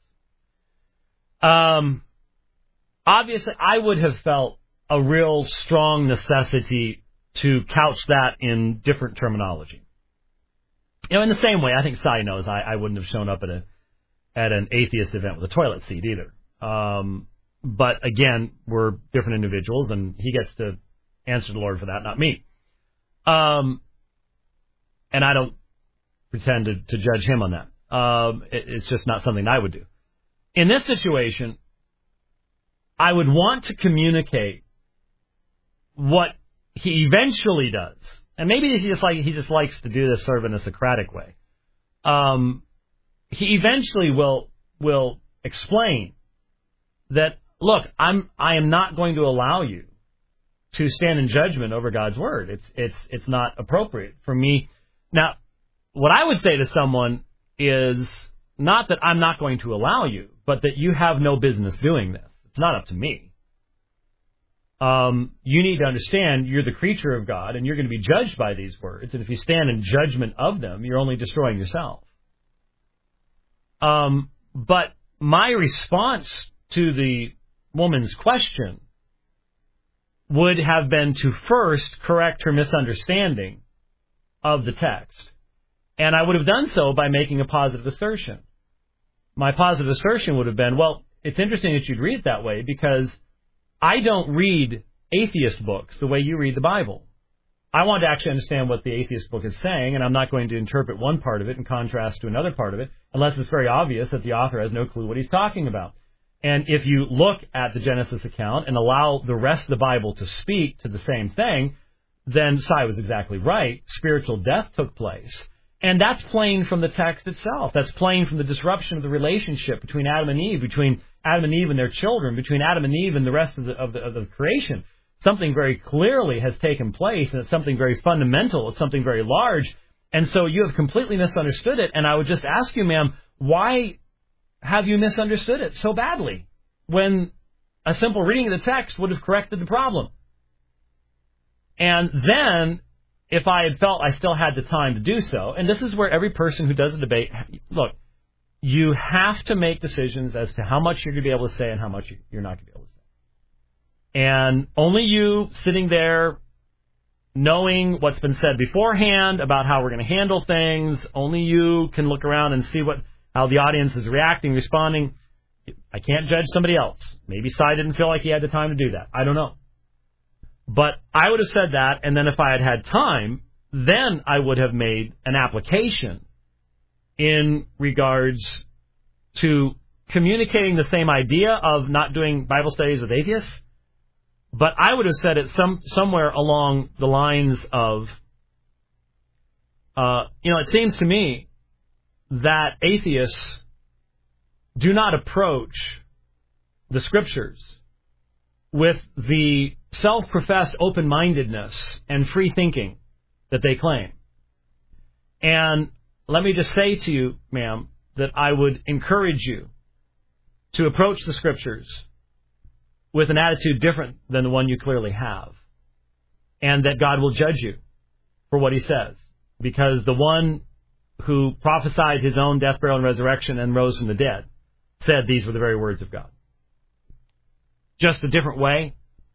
Obviously, I would have felt a real strong necessity to couch that in different terminology. You know, in the same way, I think Cy knows I wouldn't have shown up at an atheist event with a toilet seat either. But again, we're different individuals, and he gets to answer the Lord for that, not me. And I don't pretend to judge him on that. It's just not something I would do. In this situation, I would want to communicate what he eventually does. And maybe he just likes to do this sort of in a Socratic way. He eventually will explain that, look, I am not going to allow you to stand in judgment over God's word. It's not appropriate for me. Now, what I would say to someone is not that I'm not going to allow you, but that you have no business doing this. It's not up to me. You need to understand you're the creature of God, and you're going to be judged by these words. And if you stand in judgment of them, you're only destroying yourself. But my response to the woman's question would have been to first correct her misunderstanding of the text. And I would have done so by making a positive assertion. My positive assertion would have been, well, it's interesting that you'd read it that way because I don't read atheist books the way you read the Bible. I want to actually understand what the atheist book is saying, and I'm not going to interpret one part of it in contrast to another part of it unless it's very obvious that the author has no clue what he's talking about. And if you look at the Genesis account and allow the rest of the Bible to speak to the same thing, then Cy was exactly right. Spiritual death took place. And that's plain from the text itself. That's plain from the disruption of the relationship between Adam and Eve, between Adam and Eve and their children, between Adam and Eve and the rest of the creation. something very clearly has taken place, and it's something very fundamental. It's something very large. And so you have completely misunderstood it. And I would just ask you, ma'am, why have you misunderstood it so badly when a simple reading of the text would have corrected the problem? And then, if I had felt I still had the time to do so, and this is where every person who does a debate, look, you have to make decisions as to how much you're going to be able to say and how much you're not going to be able to say. And only you sitting there knowing what's been said beforehand about how we're going to handle things, only you can look around and see how the audience is reacting, responding. I can't judge somebody else. Maybe Cy didn't feel like he had the time to do that. I don't know. But I would have said that, and then if I had had time, then I would have made an application in regards to communicating the same idea of not doing Bible studies with atheists. But I would have said it somewhere along the lines of, it seems to me that atheists do not approach the Scriptures with the self-professed open-mindedness and free thinking that they claim. And let me just say to you, ma'am, that I would encourage you to approach the Scriptures with an attitude different than the one you clearly have, and that God will judge you for what He says, because the one who prophesied His own death, burial, and resurrection and rose from the dead said these were the very words of God. Just a different way.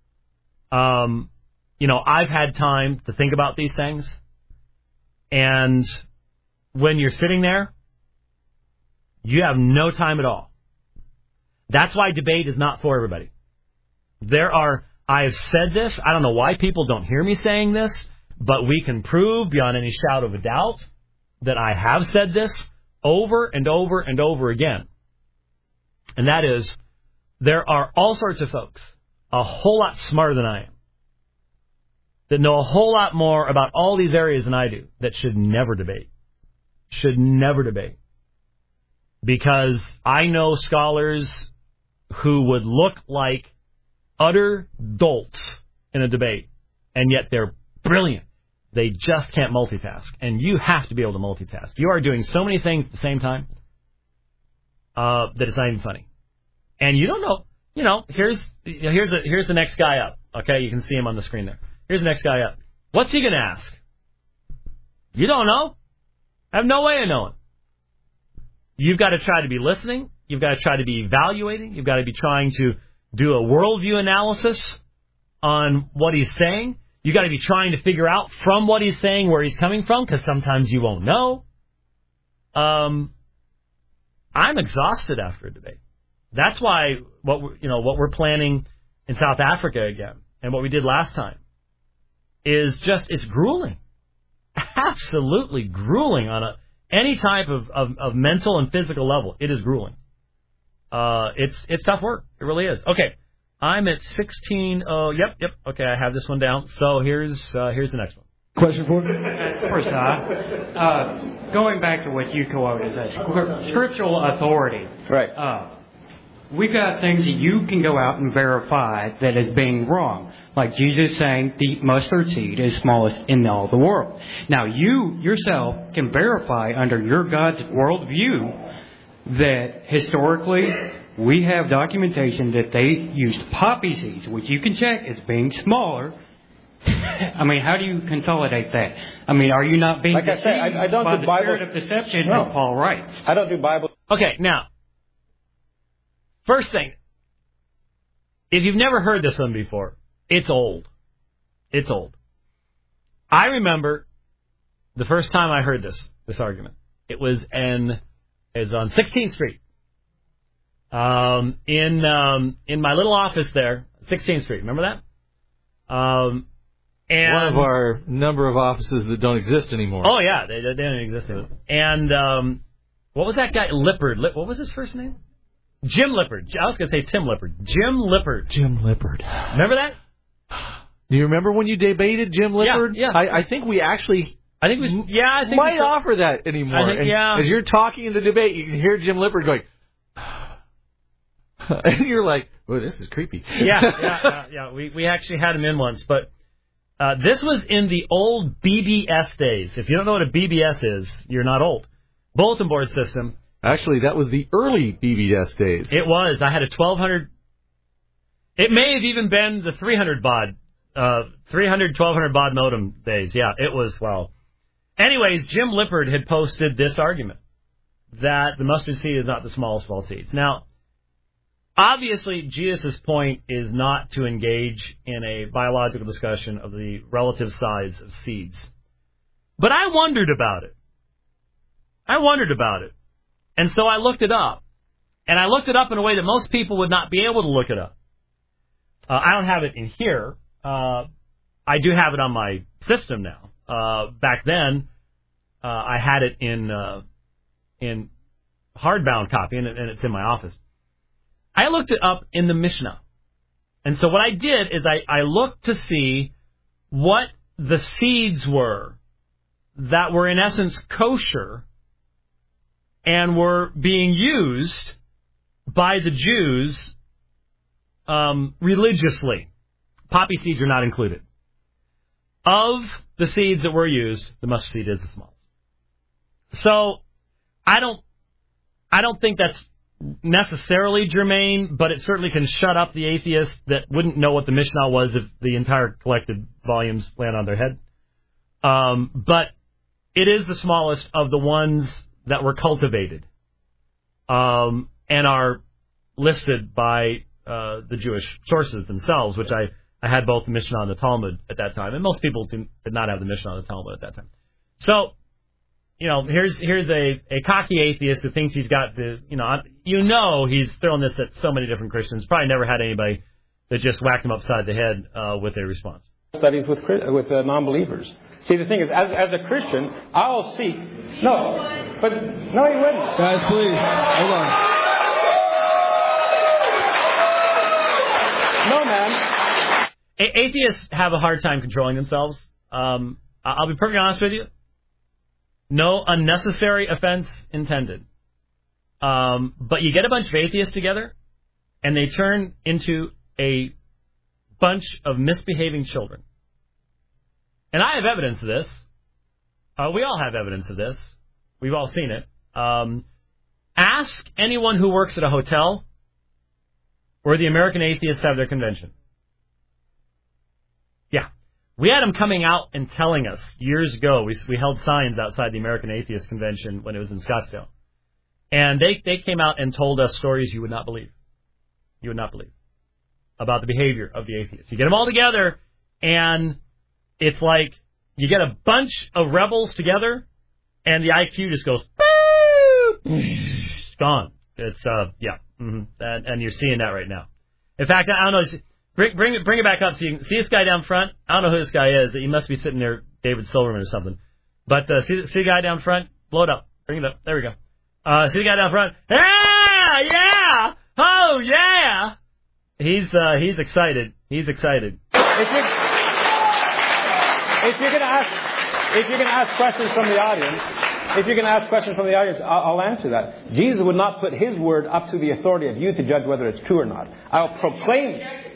I've had time to think about these things, and when you're sitting there, you have no time at all. That's why debate is not for everybody. I've said this, I don't know why people don't hear me saying this, but we can prove beyond any shadow of a doubt that I have said this over and over and over again. And that is, there are all sorts of folks, a whole lot smarter than I am, that know a whole lot more about all these areas than I do, that should never debate. Should never debate. Because I know scholars who would look like utter dolts in a debate, and yet they're brilliant. They just can't multitask. And you have to be able to multitask. You are doing so many things at the same time that it's not even funny. And you don't know. Here's the next guy up. Okay, you can see him on the screen there. Here's the next guy up. What's he going to ask? You don't know. I have no way of knowing. You've got to try to be listening. You've got to try to be evaluating. You've got to be trying to do a worldview analysis on what he's saying. You've got to be trying to figure out from what he's saying where he's coming from, because sometimes you won't know. I'm exhausted after a debate. That's why what we're planning in South Africa again, and what we did last time, is just, it's grueling. Absolutely grueling on any type of mental and physical level. It is grueling. It's tough work. It really is. Okay, I'm at 16. Oh, yep. Okay, I have this one down. So here's the next one. Question for going back to what you quoted as scriptural authority. Right. We've got things that you can go out and verify that is being wrong. Like Jesus saying the mustard seed is smallest in all the world. Now, you yourself can verify under your God's worldview that historically we have documentation that they used poppy seeds, which you can check as being smaller. I mean, how do you consolidate that? I mean, are you not being deceived I don't by do the Bible spirit of deception No. that Paul writes? I don't do Bible. Okay, now, first thing, if you've never heard this one before, it's old. It's old. I remember the first time I heard this argument. It was on 16th Street. In my little office there, 16th Street. Remember that? And one of our number of offices that don't exist anymore. Oh yeah, they don't exist anymore. And what was that guy? Lippard. What was his first name? Jim Lippard. I was going to say Tim Lippard. Jim Lippard. Jim Lippard. Remember that? Do you remember when you debated Jim Lippard? Yeah. I think we actually... I think might offer that anymore. As you're talking in the debate, you can hear Jim Lippard going... And you're like, oh, this is creepy. Yeah. We actually had him in once, but this was in the old BBS days. If you don't know what a BBS is, you're not old. Bulletin board system. Actually, that was the early BBS days. It was. I had a 1200. It may have even been the 300 baud, 1200 baud modem days. Yeah, it was. Well, anyways, Jim Lippard had posted this argument that the mustard seed is not the smallest of all seeds. Now, obviously, Jesus' point is not to engage in a biological discussion of the relative size of seeds. But I wondered about it. And so I looked it up. And I looked it up in a way that most people would not be able to look it up. I don't have it in here. I do have it on my system now. Back then, I had it in hardbound copy, and it's in my office. I looked it up in the Mishnah. And so what I did is I looked to see what the seeds were that were in essence kosher and were being used by the Jews religiously. Poppy seeds are not included. Of the seeds that were used, the mustard seed is the smallest. So I don't think that's necessarily germane, but it certainly can shut up the atheist that wouldn't know what the Mishnah was if the entire collected volumes land on their head. But it is the smallest of the ones that were cultivated and are listed by the Jewish sources themselves, which I had both the Mishnah and the Talmud at that time, and most people did not have the Mishnah and the Talmud at that time. So, here's a cocky atheist who thinks he's got he's throwing this at so many different Christians. Probably never had anybody that just whacked him upside the head with a response. Studies with non-believers. See, the thing is, as a Christian, I'll seek. No, but no, he wouldn't. Guys, please hold on. No, man. Atheists have a hard time controlling themselves. I'll be perfectly honest with you. No unnecessary offense intended. But you get a bunch of atheists together, and they turn into a bunch of misbehaving children. And I have evidence of this. We all have evidence of this. We've all seen it. Ask anyone who works at a hotel where the American atheists have their convention. Yeah. We had them coming out and telling us years ago. We held signs outside the American Atheist Convention when it was in Scottsdale. And they came out and told us stories you would not believe. You would not believe about the behavior of the atheists. You get them all together, and it's like you get a bunch of rebels together, and the IQ just goes, it's gone. It's, yeah. Mm-hmm. And you're seeing that right now. In fact, I don't know. Bring it back up so you can see this guy down front. I don't know who this guy is. He must be sitting there, David Silverman or something. But see the guy down front? Blow it up. Bring it up. There we go. See the guy down front? Yeah! Oh, yeah! He's excited. He's excited. If you're going to ask questions from the audience, I'll answer that. Jesus would not put his word up to the authority of you to judge whether it's true or not. I will proclaim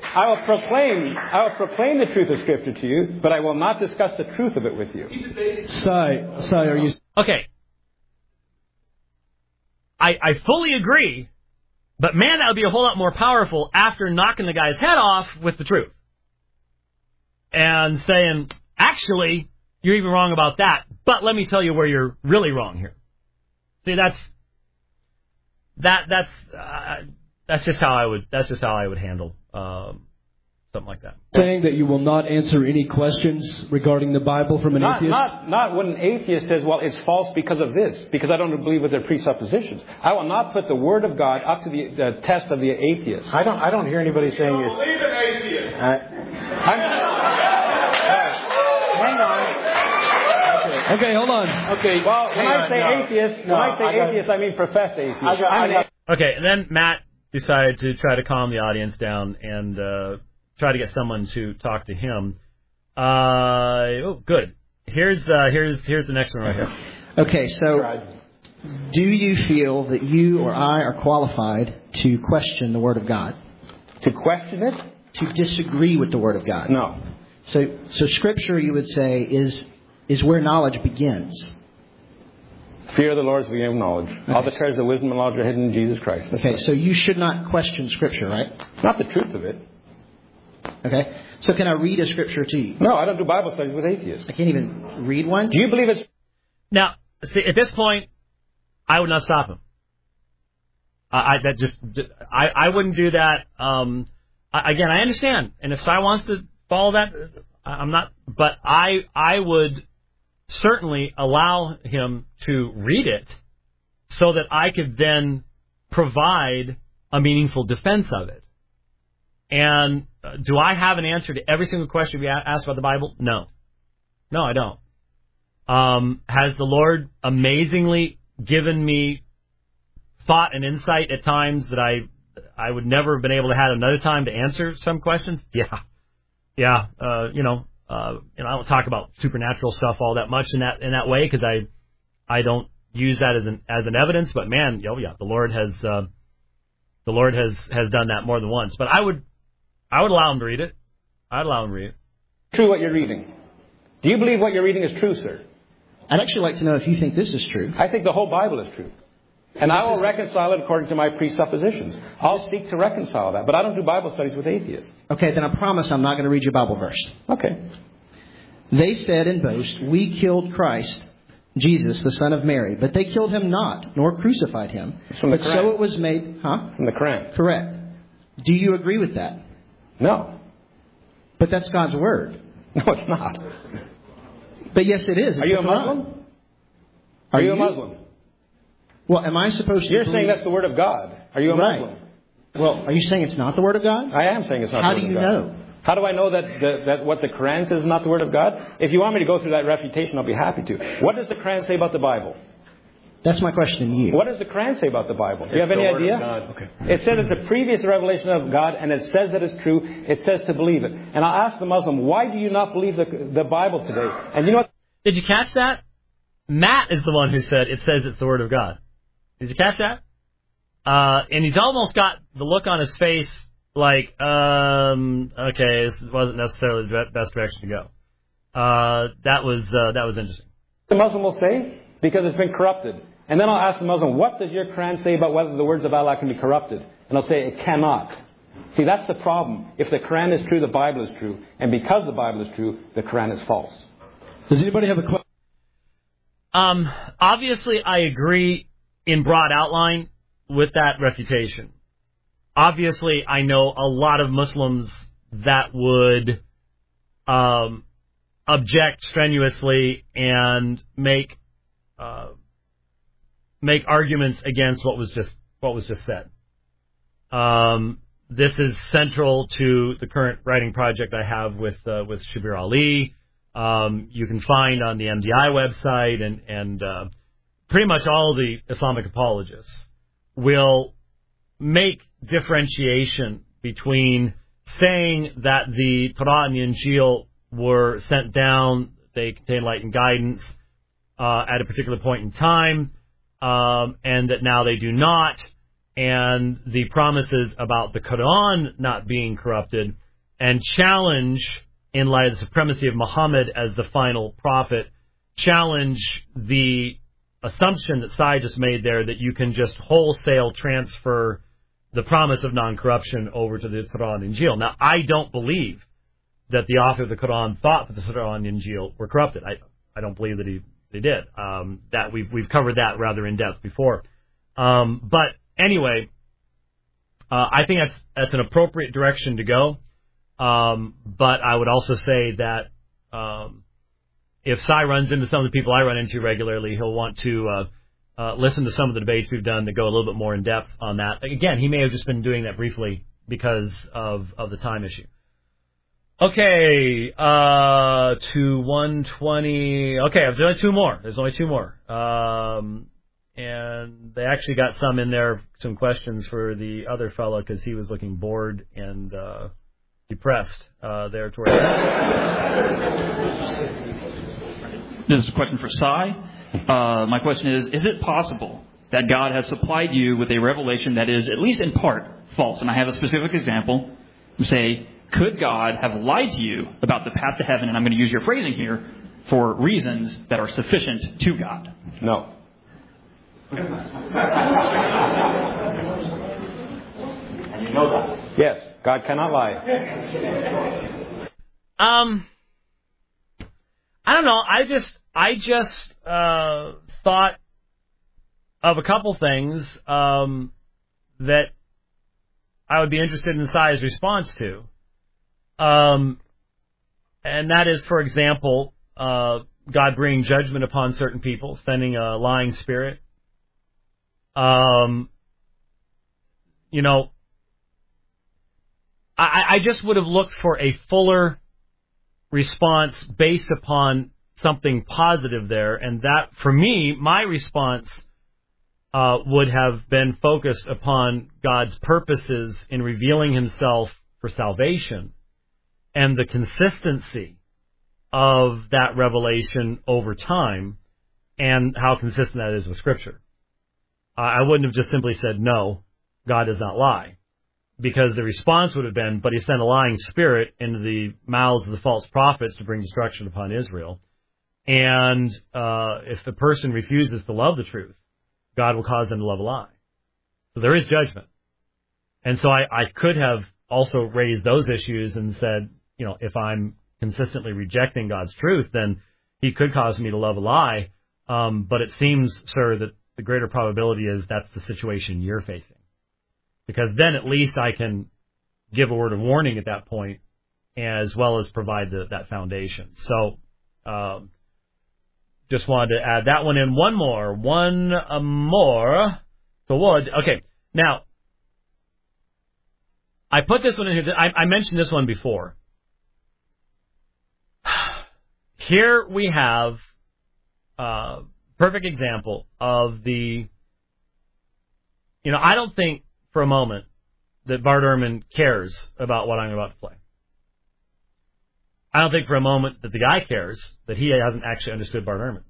the truth of Scripture to you, but I will not discuss the truth of it with you. Sai, are you... Okay. I fully agree, but man, that would be a whole lot more powerful after knocking the guy's head off with the truth. And saying, actually, you're even wrong about that, but let me tell you where you're really wrong here. See, that's just how I would handle something like that. Saying that you will not answer any questions regarding the Bible from an atheist? Not when an atheist says, well, it's false because of this, because I don't believe with their presuppositions. I will not put the Word of God up to the test of the atheist. I don't hear anybody saying it's... believe in atheists. Hang on. Okay, hold on. Okay, well, when I say atheist, I mean professed atheist. Okay, and then Matt decided to try to calm the audience down and try to get someone to talk to him. Good. Here's the next one right here. Okay, so Do you feel that you or I are qualified to question the Word of God? To question it? To disagree with the Word of God? No. So Scripture, you would say, is where knowledge begins. Fear of the Lord is the beginning of knowledge. Okay. All the treasures of wisdom and knowledge are hidden in Jesus Christ. That's okay, right. So you should not question Scripture, right? Not the truth of it. Okay. So can I read a Scripture to you? No, I don't do Bible studies with atheists. I can't even read one? Do you believe it's... Now, see, at this point, I would not stop him. I wouldn't do that. Again, I understand. And if Cy wants to follow that, I'm not... But I would certainly allow him to read it so that I could then provide a meaningful defense of it. And do I have an answer to every single question we ask about the Bible? No. No, I don't. Has the Lord amazingly given me thought and insight at times that I would never have been able to have another time to answer some questions? Yeah. Yeah. I don't talk about supernatural stuff all that much in that way because I don't use that as an evidence. But man, the Lord has done that more than once. But I would allow him to read it. I'd allow him to read it. True what you're reading. Do you believe what you're reading is true, sir? I'd actually like to know if you think this is true. I think the whole Bible is true. And I will reconcile it according to my presuppositions. I'll seek to reconcile that. But I don't do Bible studies with atheists. Okay, then I promise I'm not going to read you a Bible verse. Okay. They said and boast, we killed Christ, Jesus, the son of Mary. But they killed him not, nor crucified him. But so it was made... Huh? From the Quran. Correct. Do you agree with that? No. But that's God's word. No, it's not. But yes, it is. Are you a Muslim? Are you a Muslim? Well, am I supposed to... You're saying that's the Word of God. Are you a Muslim? Well, are you saying it's not the Word of God? I am saying it's not the Word of God. How do you know? How do I know that what the Quran says is not the Word of God? If you want me to go through that refutation, I'll be happy to. What does the Quran say about the Bible? That's my question to you. What does the Quran say about the Bible? Do you have any idea? Okay. It says it's a previous revelation of God, and it says that it's true. It says to believe it. And I ask the Muslim, why do you not believe the Bible today? And you know what? Did you catch that? Matt is the one who said it says it's the Word of God. Did you catch that? And he's almost got the look on his face like, okay, this wasn't necessarily the best direction to go. That was interesting. The Muslim will say, because it's been corrupted. And then I'll ask the Muslim, what does your Quran say about whether the words of Allah can be corrupted? And I'll say, it cannot. See, that's the problem. If the Quran is true, the Bible is true. And because the Bible is true, the Quran is false. Does anybody have a question? Obviously, I agree in broad outline with that refutation. Obviously, I know a lot of Muslims that would object strenuously and make arguments against what was just said. This is central to the current writing project I have with Shabir Ali. You can find on the MDI website and pretty much all the Islamic apologists will make differentiation between saying that the Torah and the Injil were sent down, they contain light and guidance at a particular point in time, and that now they do not, and the promises about the Quran not being corrupted, and challenge, in light of the supremacy of Muhammad as the final prophet, challenge the assumption that Sai just made there that you can just wholesale transfer the promise of non-corruption over to the Torah and Injil. Now, I don't believe that the author of the Quran thought that the Torah and Injil were corrupted. I don't believe that they did. That we've covered that rather in depth before. But anyway, I think that's an appropriate direction to go. But I would also say that if Sai runs into some of the people I run into regularly, he'll want to listen to some of the debates we've done that go a little bit more in depth on that. Again, he may have just been doing that briefly because of the time issue. Okay, to 120. Okay, there's only two more. And they actually got some in there, some questions for the other fellow because he was looking bored and depressed there towards the end. This is a question for Sai. My question is it possible that God has supplied you with a revelation that is, at least in part, false? And I have a specific example. Say, could God have lied to you about the path to heaven, and I'm going to use your phrasing here, for reasons that are sufficient to God? No. And you know that. Yes, God cannot lie. I don't know. I just thought of a couple things that I would be interested in Sai's response to. And that is, for example, God bringing judgment upon certain people, sending a lying spirit. I just would have looked for a fuller response based upon something positive there, and that, for me, my response would have been focused upon God's purposes in revealing himself for salvation and the consistency of that revelation over time and how consistent that is with Scripture. I wouldn't have just simply said, no, God does not lie, because the response would have been, but he sent a lying spirit into the mouths of the false prophets to bring destruction upon Israel. And if the person refuses to love the truth, God will cause them to love a lie. So there is judgment. And so I could have also raised those issues and said, if I'm consistently rejecting God's truth, then he could cause me to love a lie. But it seems, sir, that the greater probability is that's the situation you're facing. Because then at least I can give a word of warning at that point, as well as provide that foundation. So just wanted to add that one in. One more. The wood. Okay, now, I put this one in here. I mentioned this one before. Here we have a perfect example of the, I don't think for a moment that Bart Ehrman cares about what I'm about to play. I don't think for a moment that the guy cares that he hasn't actually understood Bart Ehrman.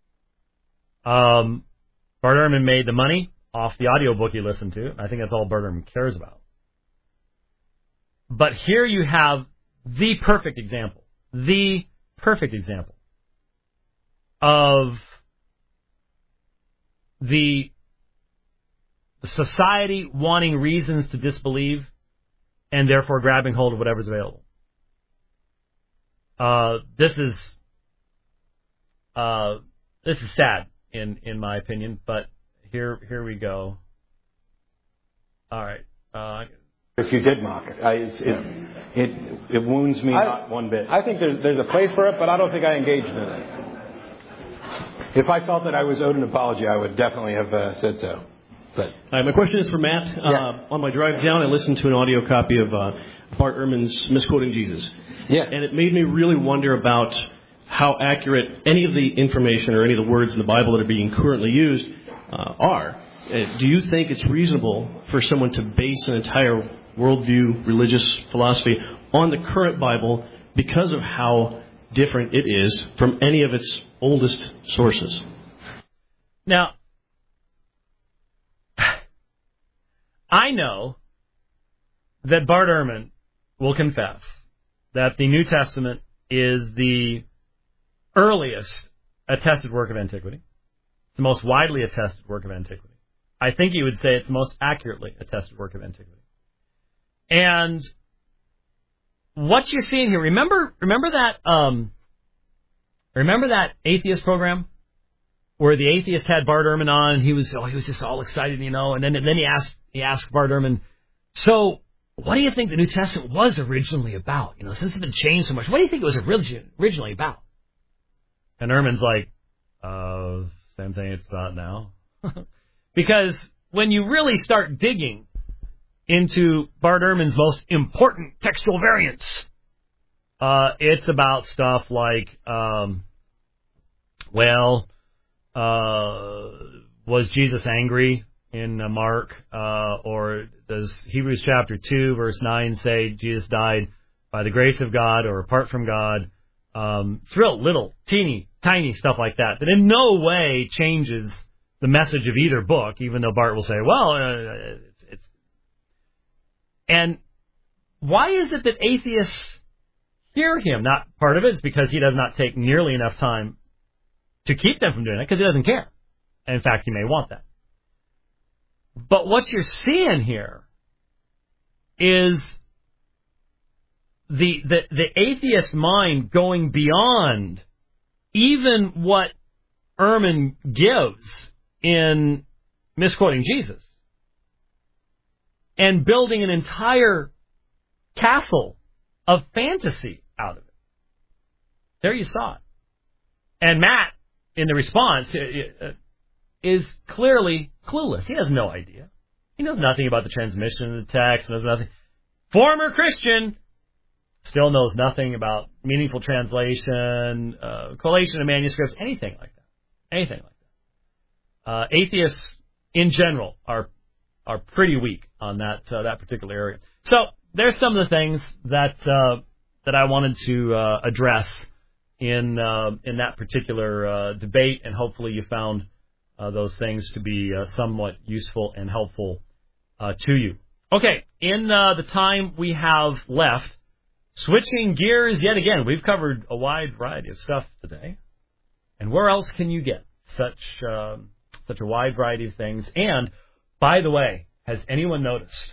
Bart Ehrman made the money off the audiobook he listened to. I think that's all Bart Ehrman cares about. But here you have the perfect example of the society wanting reasons to disbelieve and therefore grabbing hold of whatever's available. This is sad in my opinion, but here we go. All right. If you did mock it, it wounds me not one bit. I think there's a place for it, but I don't think I engaged in it. If I felt that I was owed an apology, I would definitely have said so. But my question is for Matt. On my drive down, I listened to an audio copy of Bart Ehrman's Misquoting Jesus. Yeah. And it made me really wonder about how accurate any of the information or any of the words in the Bible that are being currently used are. Do you think it's reasonable for someone to base an entire worldview, religious philosophy on the current Bible because of how different it is from any of its oldest sources? Now, I know that Bart Ehrman will confess that the New Testament is the earliest attested work of antiquity, the most widely attested work of antiquity. I think he would say it's the most accurately attested work of antiquity. And what you're seeing here, remember that atheist program where the atheist had Bart Ehrman on, and he was just all excited, and then he asked Bart Ehrman, so what do you think the New Testament was originally about? Since it's been changed so much, what do you think it was originally about? And Ehrman's like, same thing it's about now. Because when you really start digging into Bart Ehrman's most important textual variants, it's about stuff like, was Jesus angry in Mark? Or does Hebrews chapter 2, verse 9 say Jesus died by the grace of God or apart from God? It's real little, teeny tiny stuff like that in no way changes the message of either book, even though Bart will say, well, it's... And why is it that atheists hear him? Not part of it is because he does not take nearly enough time to keep them from doing it, because he doesn't care. And in fact, he may want that. But what you're seeing here is the atheist mind going beyond even what Ehrman gives in misquoting Jesus, and building an entire castle of fantasy out of it. There you saw it. And Matt, in the response, is clearly clueless. He has no idea. He knows nothing about the transmission of the text, knows nothing. Former Christian, still knows nothing about meaningful translation, collation of manuscripts, anything like that. Anything like that. Atheists, in general, are pretty weak on that particular area. So there's some of the things that I wanted to address in that particular debate, and hopefully you found those things to be somewhat useful and helpful to you. Okay, in the time we have left, switching gears yet again, we've covered a wide variety of stuff today. And where else can you get such a wide variety of things? And, by the way, has anyone noticed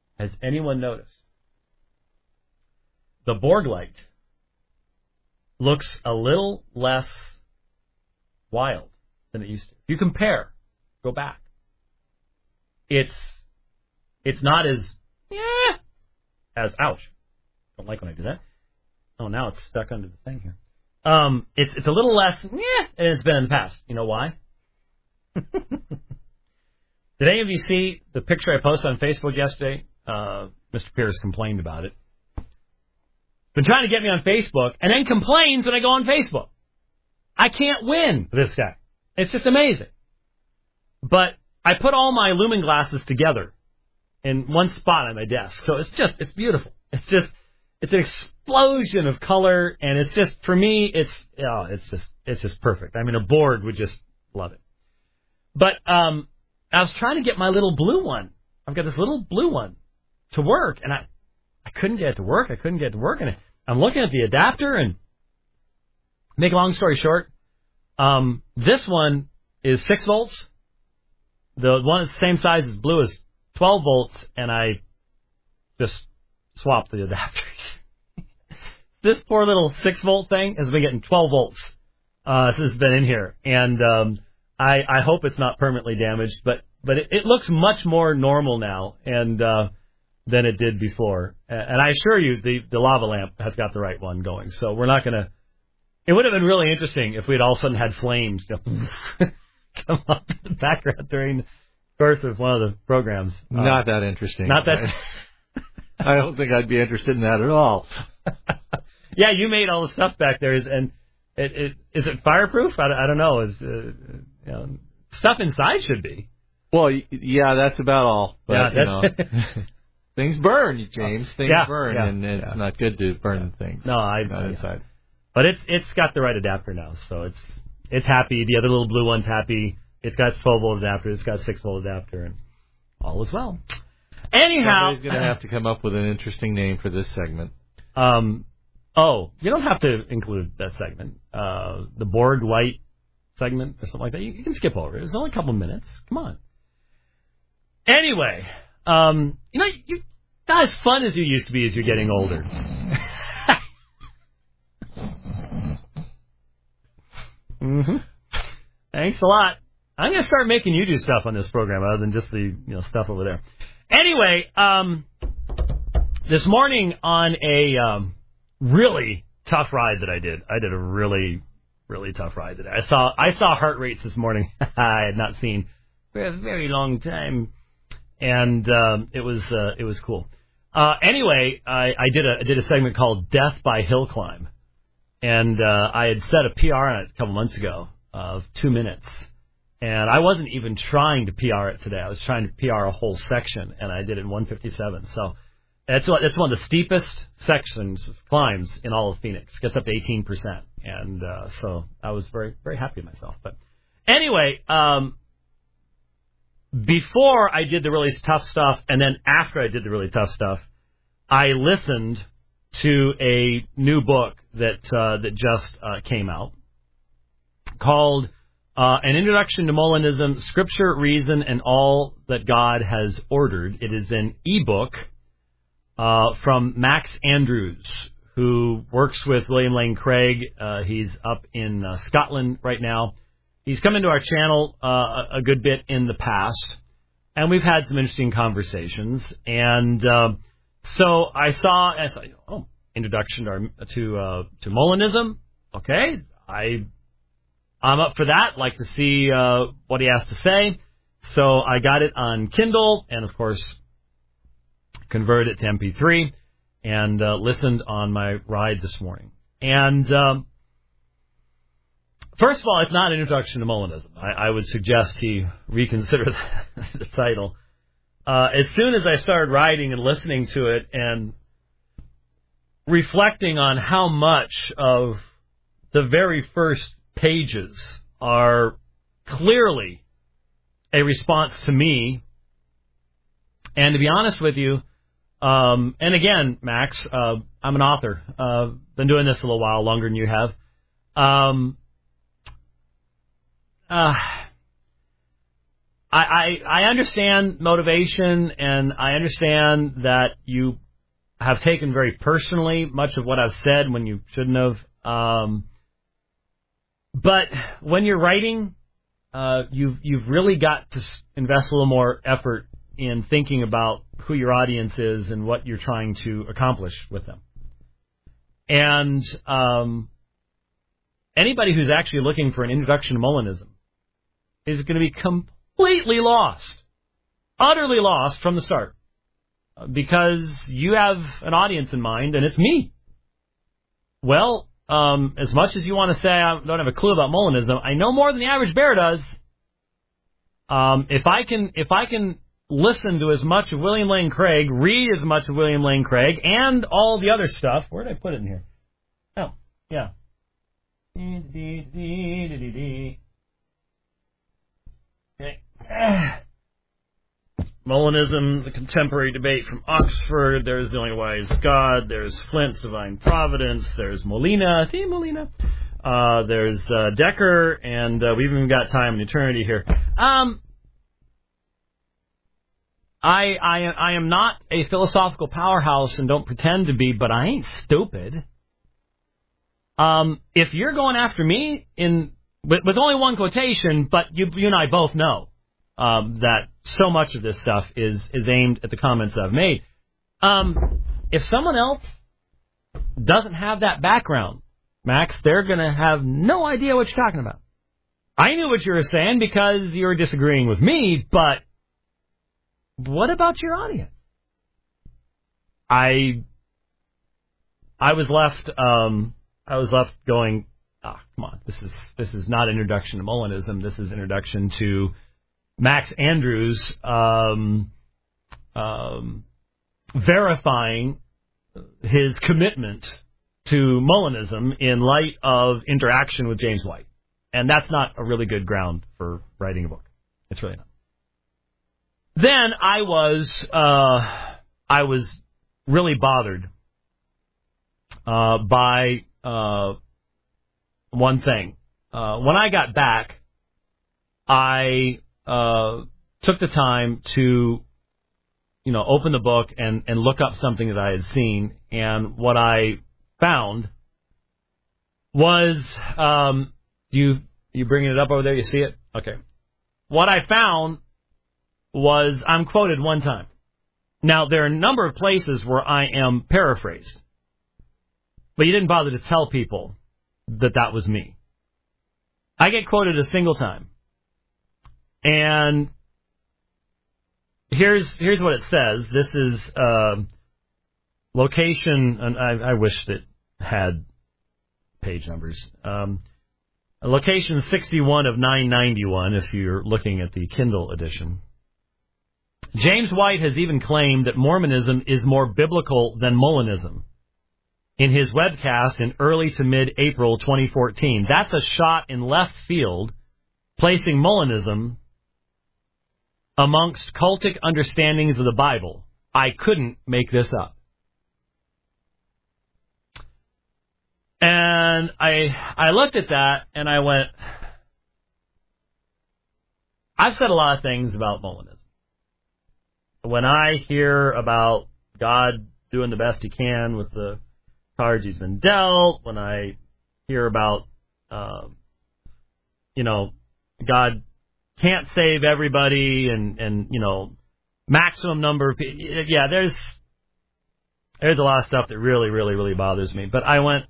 the Borg light looks a little less wild than it used to? If you compare, go back. It's not as ouch. Don't like when I do that. Oh, now it's stuck under the thing here. It's a little less than it's been in the past. You know why? Did any of you see the picture I posted on Facebook yesterday? Mr. Pierce complained about it. Been trying to get me on Facebook, and then complains when I go on Facebook. I can't win with this guy. It's just amazing. But I put all my Lumen glasses together in one spot on my desk. So it's beautiful. It's an explosion of color, and it's just, for me, it's just perfect. I mean, a board would just love it. But I was trying to get my little blue one. I've got this little blue one to work, and I couldn't get it to work. And I'm looking at the adapter, and make a long story short, this one is 6 volts. The one that's the same size as blue is 12 volts, and I just swapped the adapters. This poor little 6-volt thing has been getting 12 volts since it's been in here, and I hope it's not permanently damaged, but it looks much more normal now and than it did before. And I assure you, the lava lamp has got the right one going. So we're not going to... It would have been really interesting if we had all of a sudden had flames come up in the background during the course of one of the programs. Not that interesting. Not that... I don't think I'd be interested in that at all. Yeah, you made all the stuff back there, and is it fireproof? I don't know. Stuff inside should be. Well, yeah, that's about all. But, yeah, things burn, James. Things burn, and it's not good to burn things. No, not inside. But it's got the right adapter now, so it's happy. The other little blue one's happy. It's got 12-volt adapter. It's got 6-volt adapter, and all is well. Anyhow, somebody's going to have to come up with an interesting name for this segment. You don't have to include that segment. The Borg light segment or something like that. You can skip over it. It's only a couple minutes. Come on. Anyway, you're not as fun as you used to be as you're getting older. Mm-hmm. Thanks a lot. I'm going to start making you do stuff on this program other than just the stuff over there. Anyway, this morning on a really tough ride that I did a really, really tough ride today. I saw heart rates this morning I had not seen for a very long time, and it was cool. Anyway, I did a segment called Death by Hill Climb, and I had set a PR on it a couple months ago of 2 minutes. And I wasn't even trying to PR it today. I was trying to PR a whole section, and I did it in 1:57. So that's one of the steepest sections of climbs in all of Phoenix. It gets up to 18%. And so I was very, very happy with myself. But anyway, before I did the really tough stuff, and then after I did the really tough stuff, I listened to a new book that just came out called An Introduction to Molinism, Scripture, Reason, and All That God Has Ordered. It is an ebook from Max Andrews, who works with William Lane Craig. He's up in Scotland right now. He's come into our channel a good bit in the past, and we've had some interesting conversations. And so I saw, oh, introduction to Molinism. Okay, I'm up for that. Like to see what he has to say. So I got it on Kindle, and of course converted it to MP3, and listened on my ride this morning. And first of all, it's not an introduction to Molinism. I would suggest he reconsider the title. As soon as I started riding and listening to it and reflecting on how much of the very first pages are clearly a response to me, and to be honest with you, and again, Max, I'm an author. Been doing this a little while, longer than you have. I understand motivation, and I understand that you have taken very personally much of what I've said when you shouldn't have. But when you're writing, you've really got to invest a little more effort in thinking about who your audience is and what you're trying to accomplish with them. And anybody who's actually looking for an introduction to Molinism is going to be completely lost, utterly lost from the start, because you have an audience in mind, and it's me. Well, as much as you want to say I don't have a clue about Molinism, I know more than the average bear does. If I can listen to as much of William Lane Craig, read as much of William Lane Craig, and all the other stuff. Where did I put it in here? Oh, yeah. Okay. Molinism, the contemporary debate from Oxford. There's The Only Wise God. There's Flint's Divine Providence. There's Molina. See Molina? There's Decker, and we've even got Time and Eternity here. I am not a philosophical powerhouse and don't pretend to be, but I ain't stupid. If you're going after me with only one quotation, but you and I both know that so much of this stuff is aimed at the comments I've made. If someone else doesn't have that background, Max, they're going to have no idea what you're talking about. I knew what you were saying because you were disagreeing with me, but what about your audience? I was left going, come on, this is not introduction to Molinism. This is introduction to Max Andrews verifying his commitment to Molinism in light of interaction with James White. And that's not a really good ground for writing a book. It's really not. Then I was really bothered by one thing. When I got back, I took the time to, open the book and look up something that I had seen, and what I found was, you bringing it up over there? You see it? Okay. What I found was I'm quoted one time. Now, there are a number of places where I am paraphrased, but you didn't bother to tell people that was me. I get quoted a single time. And here's what it says. This is location, and I wish it had page numbers. Location 61 of 991, if you're looking at the Kindle edition. James White has even claimed that Mormonism is more biblical than Molinism. in his webcast in early to mid-April 2014. That's a shot in left field, placing Molinism amongst cultic understandings of the Bible. I couldn't make this up. And I looked at that and I went, I've said a lot of things about Molinism. When I hear about God doing the best he can with the cards he's been dealt, when I hear about, God can't save everybody and maximum number of people. Yeah, there's a lot of stuff that really, really, really bothers me. But I went,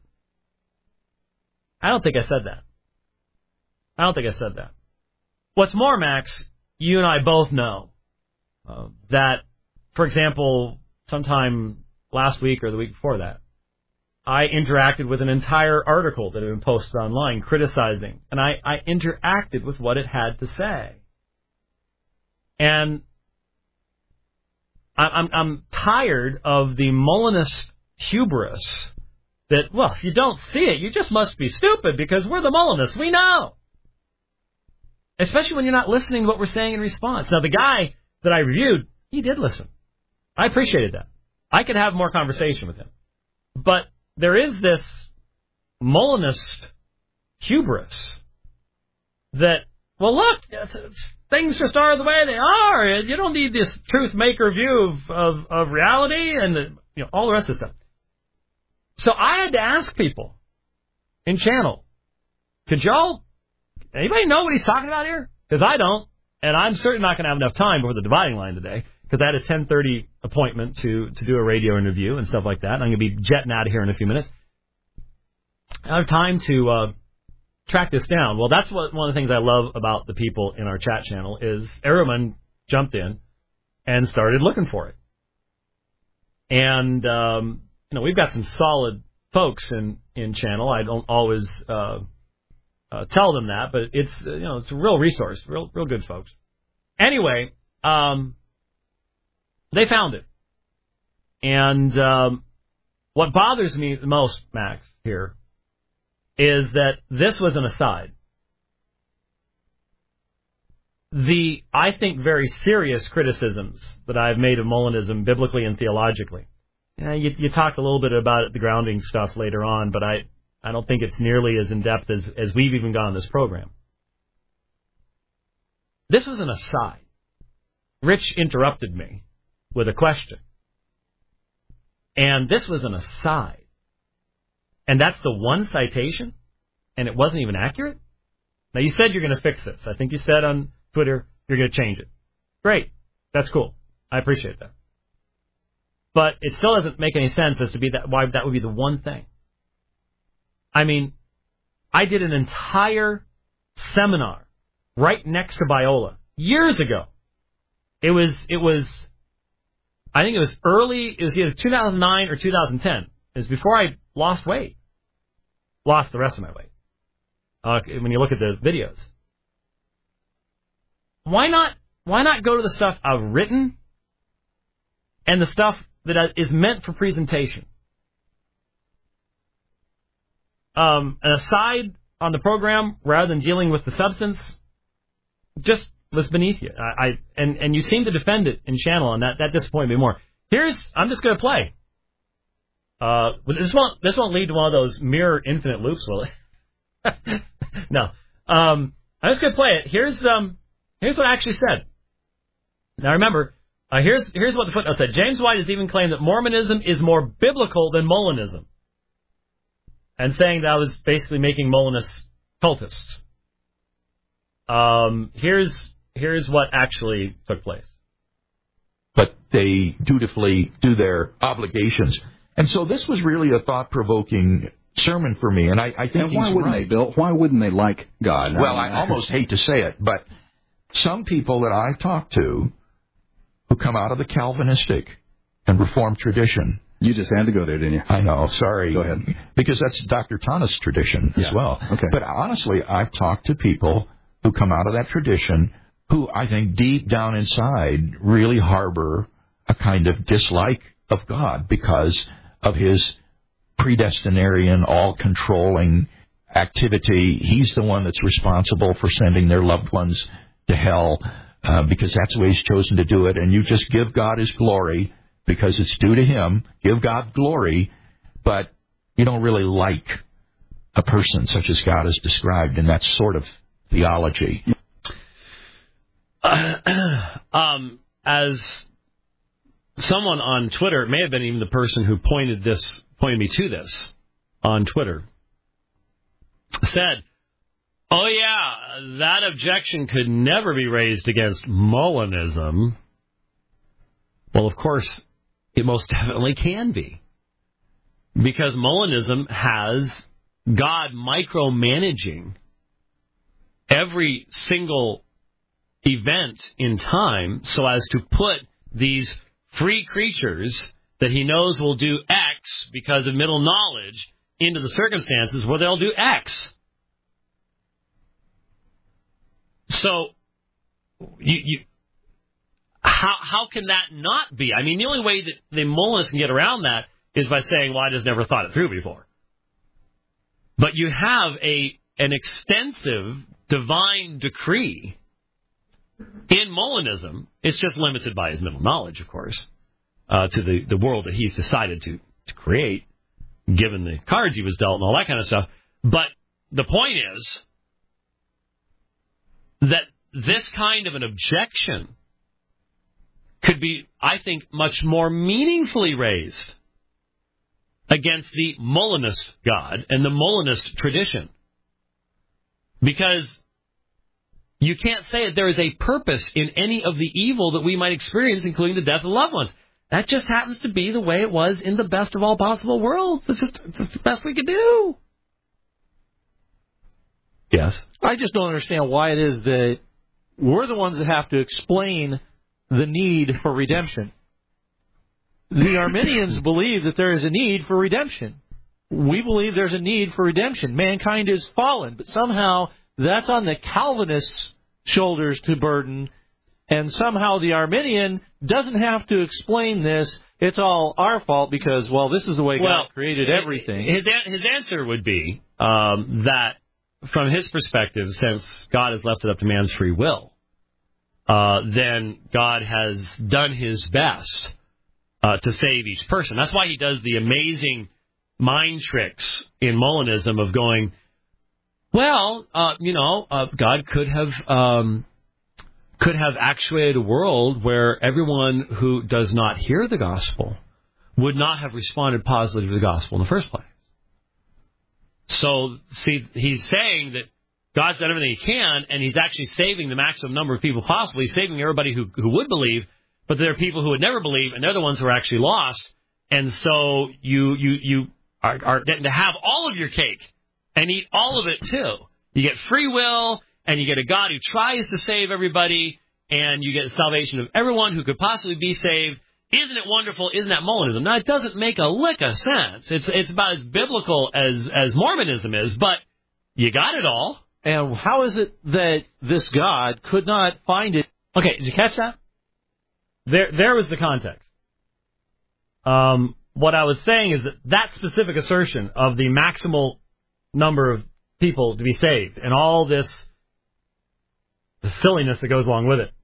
I don't think I said that. What's more, Max, you and I both know that, for example, sometime last week or the week before that, I interacted with an entire article that had been posted online criticizing, and I interacted with what it had to say. And I'm tired of the Molinist hubris that, well, if you don't see it, you just must be stupid because we're the Molinists. We know. Especially when you're not listening to what we're saying in response. Now, the guy that I reviewed, he did listen. I appreciated that. I could have more conversation with him. But there is this Molinist hubris that, well, look, things just are the way they are. You don't need this truth maker view of reality and all the rest of the stuff. So I had to ask people in channel, anybody know what he's talking about here? Because I don't, and I'm certainly not going to have enough time before the dividing line today, because I had a 10:30 appointment to do a radio interview and stuff like that. And I'm going to be jetting out of here in a few minutes. I don't have time to track this down. Well, that's one of the things I love about the people in our chat channel is everyone jumped in and started looking for it. And, we've got some solid folks in channel. I don't always tell them that, but it's it's a real resource, real good folks. Anyway, they found it, and what bothers me the most, Max, here, is that this was an aside. The, I think, very serious criticisms that I've made of Molinism biblically and theologically. You talked a little bit about the grounding stuff later on, but I don't think it's nearly as in-depth as we've even gone on this program. This was an aside. Rich interrupted me with a question. And this was an aside. And that's the one citation? And it wasn't even accurate? Now, you said you're going to fix this. I think you said on Twitter you're going to change it. Great. That's cool. I appreciate that. But it still doesn't make any sense as to be why that would be the one thing. I mean, I did an entire seminar right next to Biola years ago. It was I think it was either 2009 or 2010. It was before I lost weight. Lost the rest of my weight. When you look at the videos. Why not go to the stuff I've written and the stuff that is meant for presentation? An aside on the program rather than dealing with the substance just was beneath you. And you seem to defend it in channel, and that disappointed me more. I'm just going to play. This won't lead to one of those mirror infinite loops, will it? No. I'm just going to play it. Here's what I actually said. Now remember, here's what the footnote said. James White has even claimed that Mormonism is more biblical than Molinism, and saying that I was basically making Molinists cultists. Here's what actually took place. But they dutifully do their obligations. And so this was really a thought-provoking sermon for me, and I think and why he's wouldn't right. They, Bill? Why wouldn't they like God? Well, I almost hate to say it, but some people that I talk to who come out of the Calvinistic and Reformed tradition. You just had to go there, didn't you? I know, sorry. Go ahead. Because that's Dr. Tana's tradition as well. Okay. But honestly, I've talked to people who come out of that tradition who I think deep down inside really harbor a kind of dislike of God because of his predestinarian, all-controlling activity. He's the one that's responsible for sending their loved ones to hell because that's the way he's chosen to do it. And you just give God his glory because it's due to him. Give God glory, but you don't really like a person such as God is described in that sort of theology. As someone on Twitter, it may have been even the person who pointed me to this on Twitter, said, oh yeah, that objection could never be raised against Molinism. Well, of course, it most definitely can be. Because Molinism has God micromanaging every single event in time so as to put these free creatures that he knows will do X because of middle knowledge into the circumstances where they'll do X. So, how can that not be? I mean, the only way that the Molinists can get around that is by saying, well, I just never thought it through before. But you have an extensive divine decree in Molinism. It's just limited by his middle knowledge, of course, to the world that he's decided to create, given the cards he was dealt and all that kind of stuff. But the point is that this kind of an objection could be, I think, much more meaningfully raised against the Molinist God and the Molinist tradition. Because you can't say that there is a purpose in any of the evil that we might experience, including the death of loved ones. That just happens to be the way it was in the best of all possible worlds. It's the best we could do. Yes? I just don't understand why it is that we're the ones that have to explain the need for redemption. The Arminians believe that there is a need for redemption. We believe there's a need for redemption. Mankind is fallen, but somehow that's on the Calvinists' shoulders to burden, and somehow the Arminian doesn't have to explain this. It's all our fault because, well, this is the way God created everything. His answer would be that, from his perspective, since God has left it up to man's free will, then God has done his best to save each person. That's why he does the amazing mind tricks in Molinism of going, well, God could have actuated a world where everyone who does not hear the gospel would not have responded positively to the gospel in the first place. So, see, he's saying that God's done everything he can, and he's actually saving the maximum number of people possible. He's saving everybody who would believe, but there are people who would never believe, and they're the ones who are actually lost. And so you are getting to have all of your cake and eat all of it, too. You get free will, and you get a God who tries to save everybody, and you get the salvation of everyone who could possibly be saved. Isn't it wonderful? Isn't that Molinism? Now, it doesn't make a lick of sense. It's about as biblical as Mormonism is, but you got it all. And how is it that this God could not find it? Okay, did you catch that? There was the context. What I was saying is that specific assertion of the maximal number of people to be saved and all the silliness that goes along with it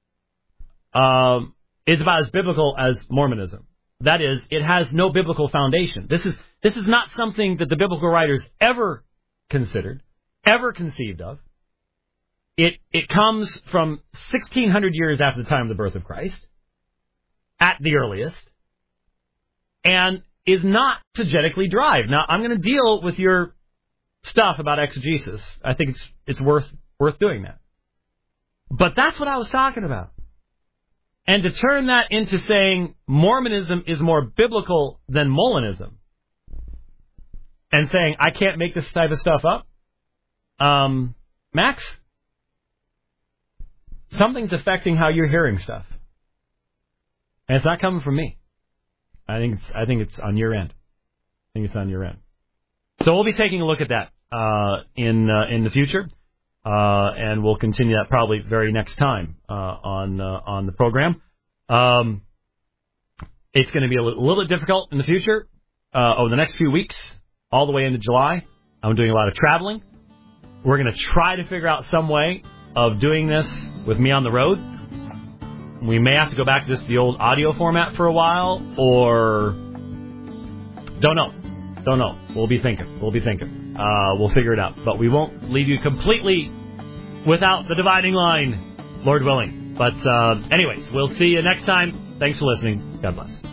is about as biblical as Mormonism. That is, it has no biblical foundation. This is not something that the biblical writers ever considered, ever conceived of. It comes from 1,600 years after the time of the birth of Christ, at the earliest, and is not exegetically derived. Now, I'm going to deal with your stuff about exegesis. I think it's worth doing that. But that's what I was talking about. And to turn that into saying Mormonism is more biblical than Molinism, and saying I can't make this type of stuff up, Max, something's affecting how you're hearing stuff, and it's not coming from me. I think it's on your end. I think it's on your end. So we'll be taking a look at that in the future, and we'll continue that probably very next time on the program. It's going to be a little bit difficult in the future over the next few weeks, all the way into July. I'm doing a lot of traveling. We're going to try to figure out some way of doing this with me on the road. We may have to go back to the old audio format for a while, or don't know. We'll be thinking. We'll figure it out. But we won't leave you completely without the dividing line, Lord willing. But anyways, we'll see you next time. Thanks for listening. God bless.